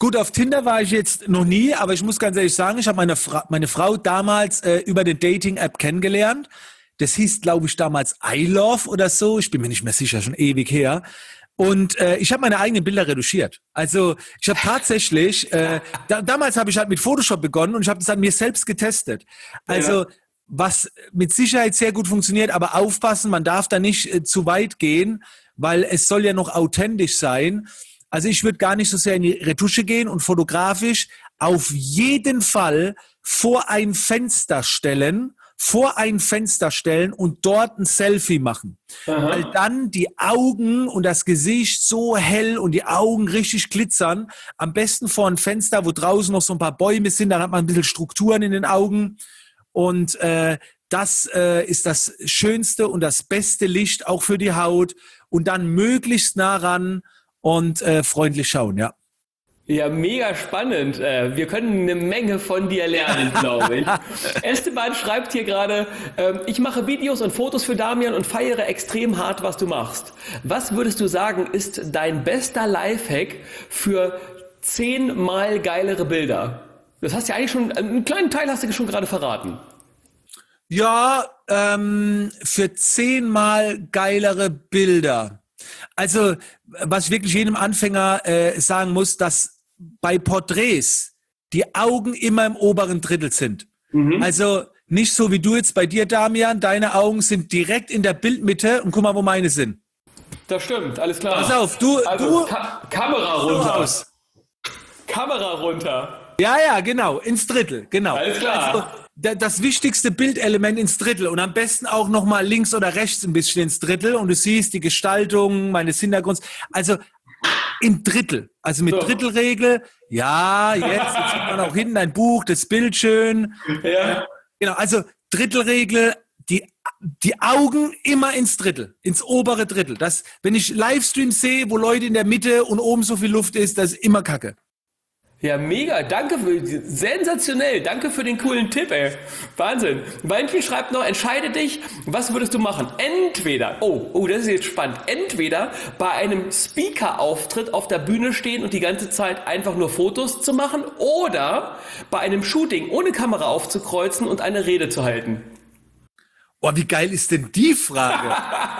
Gut, auf Tinder war ich jetzt noch nie, aber ich muss ganz ehrlich sagen, ich habe meine Frau damals über eine Dating-App kennengelernt. Das hieß, glaube ich, damals I Love oder so. Ich bin mir nicht mehr sicher, schon ewig her. Und ich habe meine eigenen Bilder retuschiert. Also ich habe tatsächlich, damals habe ich halt mit Photoshop begonnen und ich habe das an mir selbst getestet. Also was mit Sicherheit sehr gut funktioniert, aber aufpassen, man darf da nicht zu weit gehen, weil es soll ja noch authentisch sein. Also ich würde gar nicht so sehr in die Retusche gehen und fotografisch auf jeden Fall vor ein Fenster stellen und dort ein Selfie machen. Aha. Weil dann die Augen und das Gesicht so hell und die Augen richtig glitzern. Am besten vor ein Fenster, wo draußen noch so ein paar Bäume sind, dann hat man ein bisschen Strukturen in den Augen. Und das ist das schönste und das beste Licht auch für die Haut. Und dann möglichst nah ran und freundlich schauen, ja. Ja, mega spannend. Wir können eine Menge von dir lernen, glaube ich. Esteban schreibt hier gerade, ich mache Videos und Fotos für Damian und feiere extrem hart, was du machst. Was würdest du sagen, ist dein bester Lifehack für 10-mal geilere Bilder? Das hast du ja eigentlich schon, einen kleinen Teil hast du schon gerade verraten. Ja, für 10-mal geilere Bilder. Also, was ich wirklich jedem Anfänger sagen muss, dass bei Porträts die Augen immer im oberen Drittel sind. Mhm. Also nicht so wie du jetzt bei dir, Damian, deine Augen sind direkt in der Bildmitte und guck mal, wo meine sind. Das stimmt, alles klar. Pass auf, du Kamera runter. Kamera runter. Ja, genau, ins Drittel, genau. Alles klar. Also, das wichtigste Bildelement ins Drittel und am besten auch nochmal links oder rechts ein bisschen ins Drittel und du siehst die Gestaltung meines Hintergrunds. Also im Drittel, also mit Drittelregel. Ja, jetzt sieht man auch hinten ein Buch, das Bild schön. Ja. Genau, also Drittelregel, die Augen immer ins Drittel, ins obere Drittel. Das, wenn ich Livestreams sehe, wo Leute in der Mitte und oben so viel Luft ist, das ist immer Kacke. Ja, mega, danke, sensationell, danke für den coolen Tipp, ey. Wahnsinn. Valentin schreibt noch, entscheide dich, was würdest du machen? Entweder, das ist jetzt spannend, entweder bei einem Speaker-Auftritt auf der Bühne stehen und die ganze Zeit einfach nur Fotos zu machen oder bei einem Shooting ohne Kamera aufzukreuzen und eine Rede zu halten. Oh, wie geil ist denn die Frage?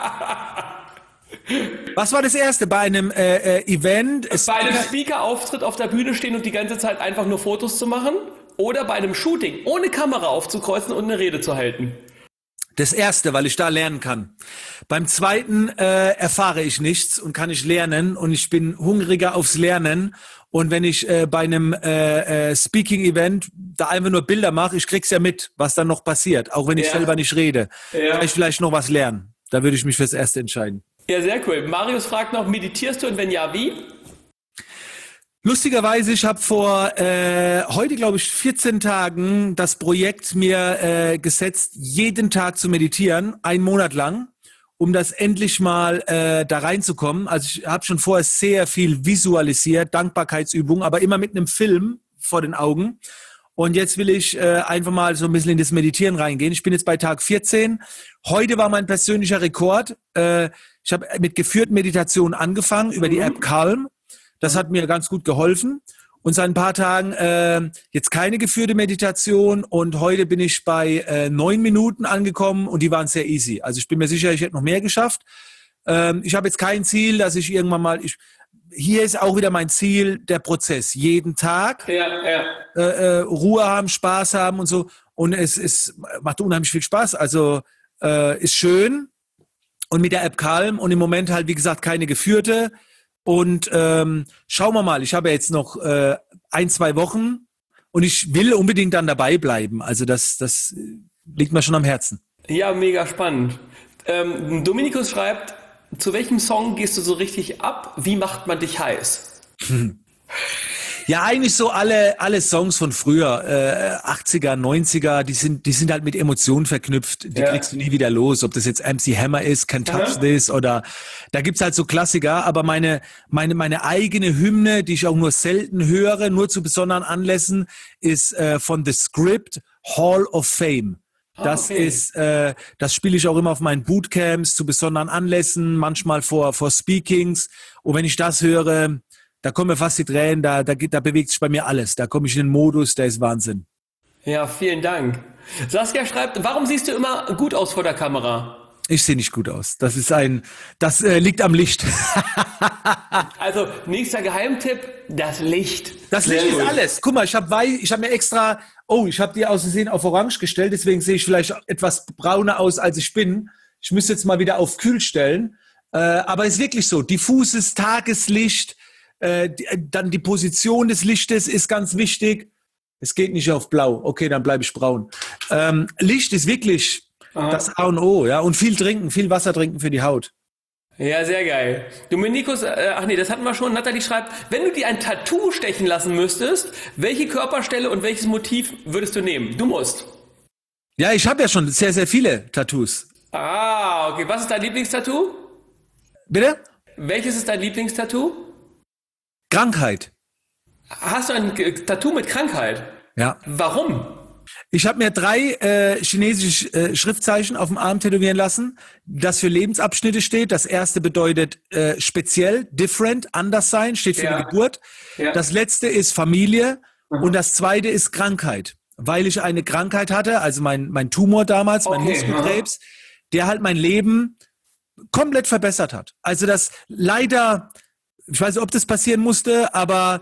Was war das erste? Bei einem Event? Bei einem Speaker-Auftritt auf der Bühne stehen und die ganze Zeit einfach nur Fotos zu machen? Oder bei einem Shooting ohne Kamera aufzukreuzen und eine Rede zu halten? Das erste, weil ich da lernen kann. Beim zweiten erfahre ich nichts und kann nicht lernen und ich bin hungriger aufs Lernen. Und wenn ich bei einem Speaking-Event da einfach nur Bilder mache, ich krieg's ja mit, was dann noch passiert, auch wenn ich selber nicht rede. Ja. Kann ich vielleicht noch was lernen. Da würde ich mich fürs Erste entscheiden. Ja, sehr cool. Marius fragt noch, meditierst du und wenn ja, wie? Lustigerweise, ich habe vor heute, glaube ich, 14 Tagen das Projekt mir gesetzt, jeden Tag zu meditieren, 1 Monat lang, um das endlich mal da reinzukommen. Also ich habe schon vorher sehr viel visualisiert, Dankbarkeitsübungen, aber immer mit einem Film vor den Augen. Und jetzt will ich einfach mal so ein bisschen in das Meditieren reingehen. Ich bin jetzt bei Tag 14. Heute war mein persönlicher Rekord. Ich habe mit geführten Meditationen angefangen über die App Calm. Das hat mir ganz gut geholfen. Und seit ein paar Tagen jetzt keine geführte Meditation. Und heute bin ich bei 9 Minuten angekommen und die waren sehr easy. Also ich bin mir sicher, ich hätte noch mehr geschafft. Ich habe jetzt kein Ziel, dass ich irgendwann mal... Hier ist auch wieder mein Ziel, der Prozess. Jeden Tag Ruhe haben, Spaß haben und so. Und es macht unheimlich viel Spaß. Also ist schön. Und mit der App Calm und im Moment halt, wie gesagt, keine geführte. Und schauen wir mal. Ich habe jetzt noch 1-2 Wochen und ich will unbedingt dann dabei bleiben. Also das liegt mir schon am Herzen. Ja, mega spannend. Dominikus schreibt, zu welchem Song gehst du so richtig ab? Wie macht man dich heiß? Ja, eigentlich so alle Songs von früher, 80er, 90er, die sind halt mit Emotionen verknüpft. Die kriegst du nie wieder los. Ob das jetzt MC Hammer ist, Can't Touch This oder da gibt's halt so Klassiker. Aber meine eigene Hymne, die ich auch nur selten höre, nur zu besonderen Anlässen, ist von The Script, Hall of Fame. Das ist, das spiele ich auch immer auf meinen Bootcamps zu besonderen Anlässen, manchmal vor Speakings. Und wenn ich das höre, da kommen mir fast die Tränen, da bewegt sich bei mir alles. Da komme ich in den Modus, der ist Wahnsinn. Ja, vielen Dank. Saskia schreibt, warum siehst du immer gut aus vor der Kamera? Ich sehe nicht gut aus. Das liegt am Licht. Also, nächster Geheimtipp, das Licht. Das Licht ist alles. Guck mal, ich habe mir extra, ich habe die aus Versehen auf Orange gestellt, deswegen sehe ich vielleicht etwas brauner aus, als ich bin. Ich müsste jetzt mal wieder auf Kühl stellen. Aber es ist wirklich so, diffuses Tageslicht, dann die Position des Lichtes ist ganz wichtig. Es geht nicht auf blau. Okay, dann bleibe ich braun. Licht ist wirklich das A und O, ja. Und viel trinken, viel Wasser trinken für die Haut. Ja, sehr geil. Dominikus, das hatten wir schon. Nathalie schreibt, wenn du dir ein Tattoo stechen lassen müsstest, welche Körperstelle und welches Motiv würdest du nehmen? Du musst. Ja, ich habe ja schon sehr, sehr viele Tattoos. Ah, okay. Was ist dein Lieblingstattoo? Bitte? Welches ist dein Lieblingstattoo? Krankheit. Hast du ein Tattoo mit Krankheit? Ja. Warum? Ich habe mir 3 chinesische Schriftzeichen auf dem Arm tätowieren lassen, das für Lebensabschnitte steht. Das erste bedeutet speziell, different, anders sein, steht für die Geburt. Ja. Das letzte ist Familie und das zweite ist Krankheit. Weil ich eine Krankheit hatte, also mein Tumor damals, mein Muskelkrebs, der halt mein Leben komplett verbessert hat. Also das leider... Ich weiß nicht, ob das passieren musste, aber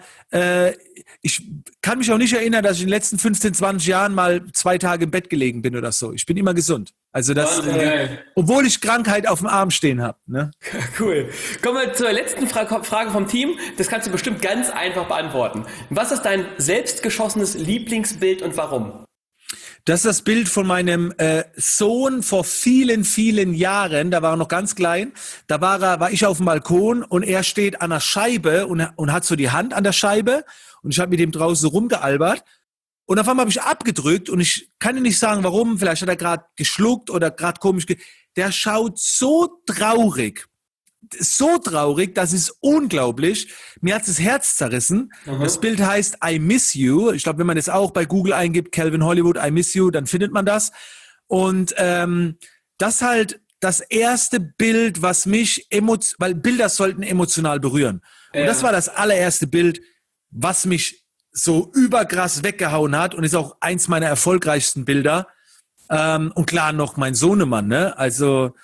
ich kann mich auch nicht erinnern, dass ich in den letzten 15, 20 Jahren mal 2 Tage im Bett gelegen bin oder so. Ich bin immer gesund. Also das, obwohl ich Krankheit auf dem Arm stehen habe. Ne? Cool. Kommen wir zur letzten Frage vom Team. Das kannst du bestimmt ganz einfach beantworten. Was ist dein selbstgeschossenes Lieblingsbild und warum? Das ist das Bild von meinem Sohn vor vielen, vielen Jahren. Da war er noch ganz klein. Da war ich auf dem Balkon und er steht an der Scheibe und hat so die Hand an der Scheibe. Und ich habe mit ihm draußen so rumgealbert. Und auf einmal habe ich abgedrückt und ich kann dir nicht sagen, warum. Vielleicht hat er gerade geschluckt oder gerade komisch. Der schaut so traurig. So traurig, das ist unglaublich. Mir hat das Herz zerrissen. Das Bild heißt I Miss You. Ich glaube, wenn man das auch bei Google eingibt, Calvin Hollywood, I Miss You, dann findet man das. Und das ist halt das erste Bild, was mich weil Bilder sollten emotional berühren. Und das war das allererste Bild, was mich so überkrass weggehauen hat und ist auch eins meiner erfolgreichsten Bilder. Und klar noch mein Sohnemann, ne? Also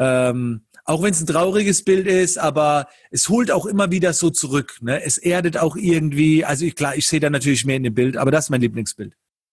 auch wenn es ein trauriges Bild ist, aber es holt auch immer wieder so zurück. Ne? Es erdet auch irgendwie, also ich sehe da natürlich mehr in dem Bild, aber das ist mein Lieblingsbild.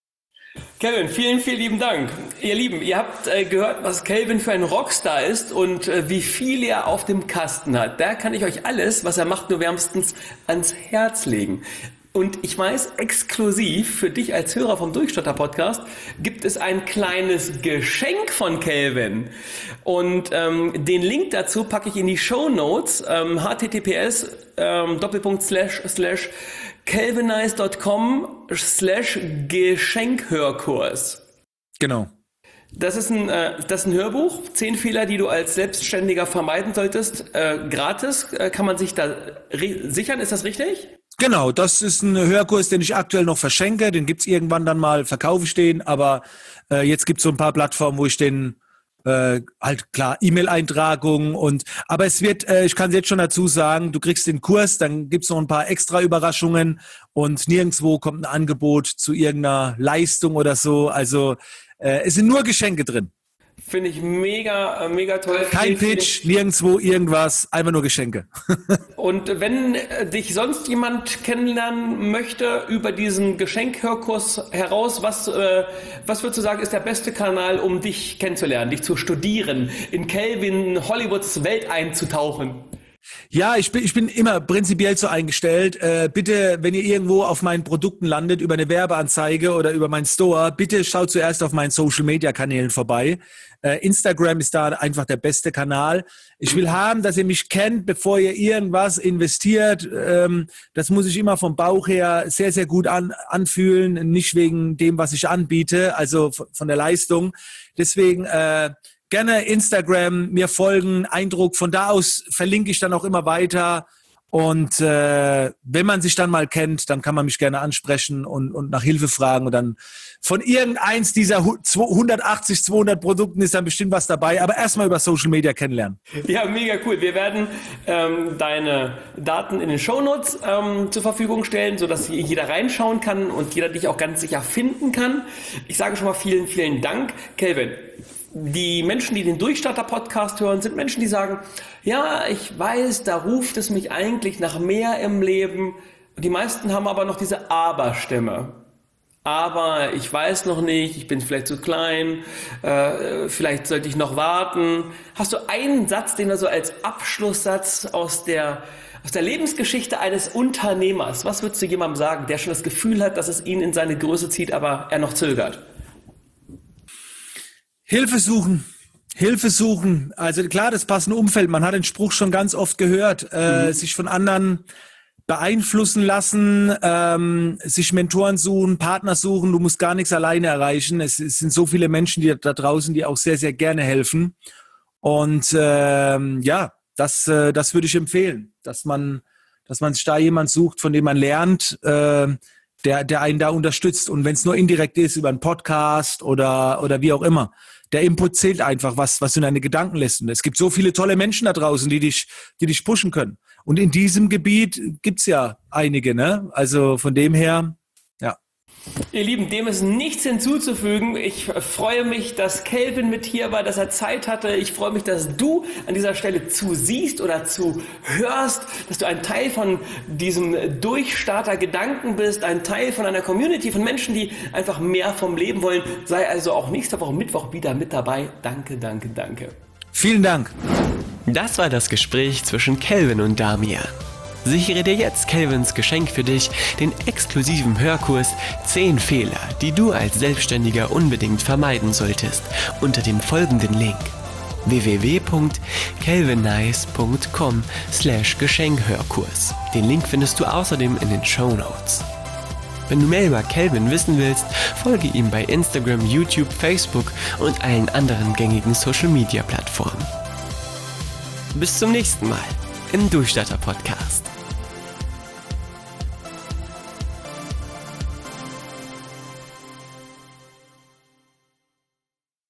Kevin, vielen, vielen lieben Dank. Ihr Lieben, ihr habt gehört, was Kelvin für ein Rockstar ist und wie viel er auf dem Kasten hat. Da kann ich euch alles, was er macht, nur wärmstens ans Herz legen. Und ich weiß, exklusiv für dich als Hörer vom Durchstotter-Podcast gibt es ein kleines Geschenk von Kelvin. Und den Link dazu packe ich in die Shownotes, https://kelvinize.com/Geschenkhörkurs. Genau. Das ist ein Hörbuch, 10 Fehler, die du als Selbstständiger vermeiden solltest. Gratis kann man sich da sichern, ist das richtig? Genau, das ist ein Hörkurs, den ich aktuell noch verschenke. Den gibt's irgendwann dann mal, verkaufe ich den. Aber jetzt gibt's so ein paar Plattformen, wo ich den halt klar, E-Mail-Eintragung aber es wird, ich kann es jetzt schon dazu sagen, du kriegst den Kurs, dann gibt's noch ein paar extra Überraschungen und nirgendwo kommt ein Angebot zu irgendeiner Leistung oder so. Also es sind nur Geschenke drin. Finde ich mega, mega toll. Kein Pitch, nirgendwo irgendwas, einfach nur Geschenke. Und wenn dich sonst jemand kennenlernen möchte über diesen Geschenkhörkurs heraus, was würdest du sagen, ist der beste Kanal, um dich kennenzulernen, dich zu studieren, in Calvin Hollywoods Welt einzutauchen? Ja, ich bin immer prinzipiell so eingestellt. Bitte, wenn ihr irgendwo auf meinen Produkten landet, über eine Werbeanzeige oder über meinen Store, bitte schaut zuerst auf meinen Social-Media-Kanälen vorbei. Instagram ist da einfach der beste Kanal. Ich will haben, dass ihr mich kennt, bevor ihr irgendwas investiert. Das muss ich immer vom Bauch her sehr, sehr gut anfühlen, nicht wegen dem, was ich anbiete, also von der Leistung. Deswegen gerne Instagram, mir folgen, Eindruck. Von da aus verlinke ich dann auch immer weiter. Und wenn man sich dann mal kennt, dann kann man mich gerne ansprechen und nach Hilfe fragen. Und dann von irgendeins dieser 180, 200 Produkten ist dann bestimmt was dabei. Aber erstmal über Social Media kennenlernen. Ja, mega cool. Wir werden deine Daten in den Shownotes zur Verfügung stellen, sodass jeder reinschauen kann und jeder dich auch ganz sicher finden kann. Ich sage schon mal vielen, vielen Dank, Kelvin. Die Menschen, die den Durchstarter-Podcast hören, sind Menschen, die sagen, ja, ich weiß, da ruft es mich eigentlich nach mehr im Leben. Die meisten haben aber noch diese Aber-Stimme. Aber ich weiß noch nicht, ich bin vielleicht zu klein, vielleicht sollte ich noch warten. Hast du einen Satz, den du so als Abschlusssatz aus der Lebensgeschichte eines Unternehmers, was würdest du jemandem sagen, der schon das Gefühl hat, dass es ihn in seine Größe zieht, aber er noch zögert? Hilfe suchen. Also klar, das passende Umfeld. Man hat den Spruch schon ganz oft gehört, sich von anderen beeinflussen lassen, sich Mentoren suchen, Partner suchen. Du musst gar nichts alleine erreichen. Es sind so viele Menschen, die da draußen, die auch sehr, sehr gerne helfen. Und das würde ich empfehlen, dass man sich da jemand sucht, von dem man lernt, der einen da unterstützt. Und wenn es nur indirekt ist, über einen Podcast oder wie auch immer. Der Input zählt einfach, was du in deine Gedanken lässt. Und es gibt so viele tolle Menschen da draußen, die dich pushen können. Und in diesem Gebiet gibt's ja einige, ne? Also von dem her, ja. Ihr Lieben, dem ist nichts hinzuzufügen. Ich freue mich, dass Kelvin mit hier war, dass er Zeit hatte. Ich freue mich, dass du an dieser Stelle zusiehst oder zuhörst, dass du ein Teil von diesem Durchstarter-Gedanken bist, ein Teil von einer Community von Menschen, die einfach mehr vom Leben wollen. Sei also auch nächste Woche Mittwoch wieder mit dabei. Danke, danke, danke. Vielen Dank. Das war das Gespräch zwischen Kelvin und Damir. Sichere dir jetzt Kelvins Geschenk für dich, den exklusiven Hörkurs 10 Fehler, die du als Selbstständiger unbedingt vermeiden solltest, unter dem folgenden Link: www.kelvinnice.com/Geschenkhörkurs. Den Link findest du außerdem in den Shownotes. Wenn du mehr über Kelvin wissen willst, folge ihm bei Instagram, YouTube, Facebook und allen anderen gängigen Social-Media-Plattformen. Bis zum nächsten Mal im Durchstarter-Podcast.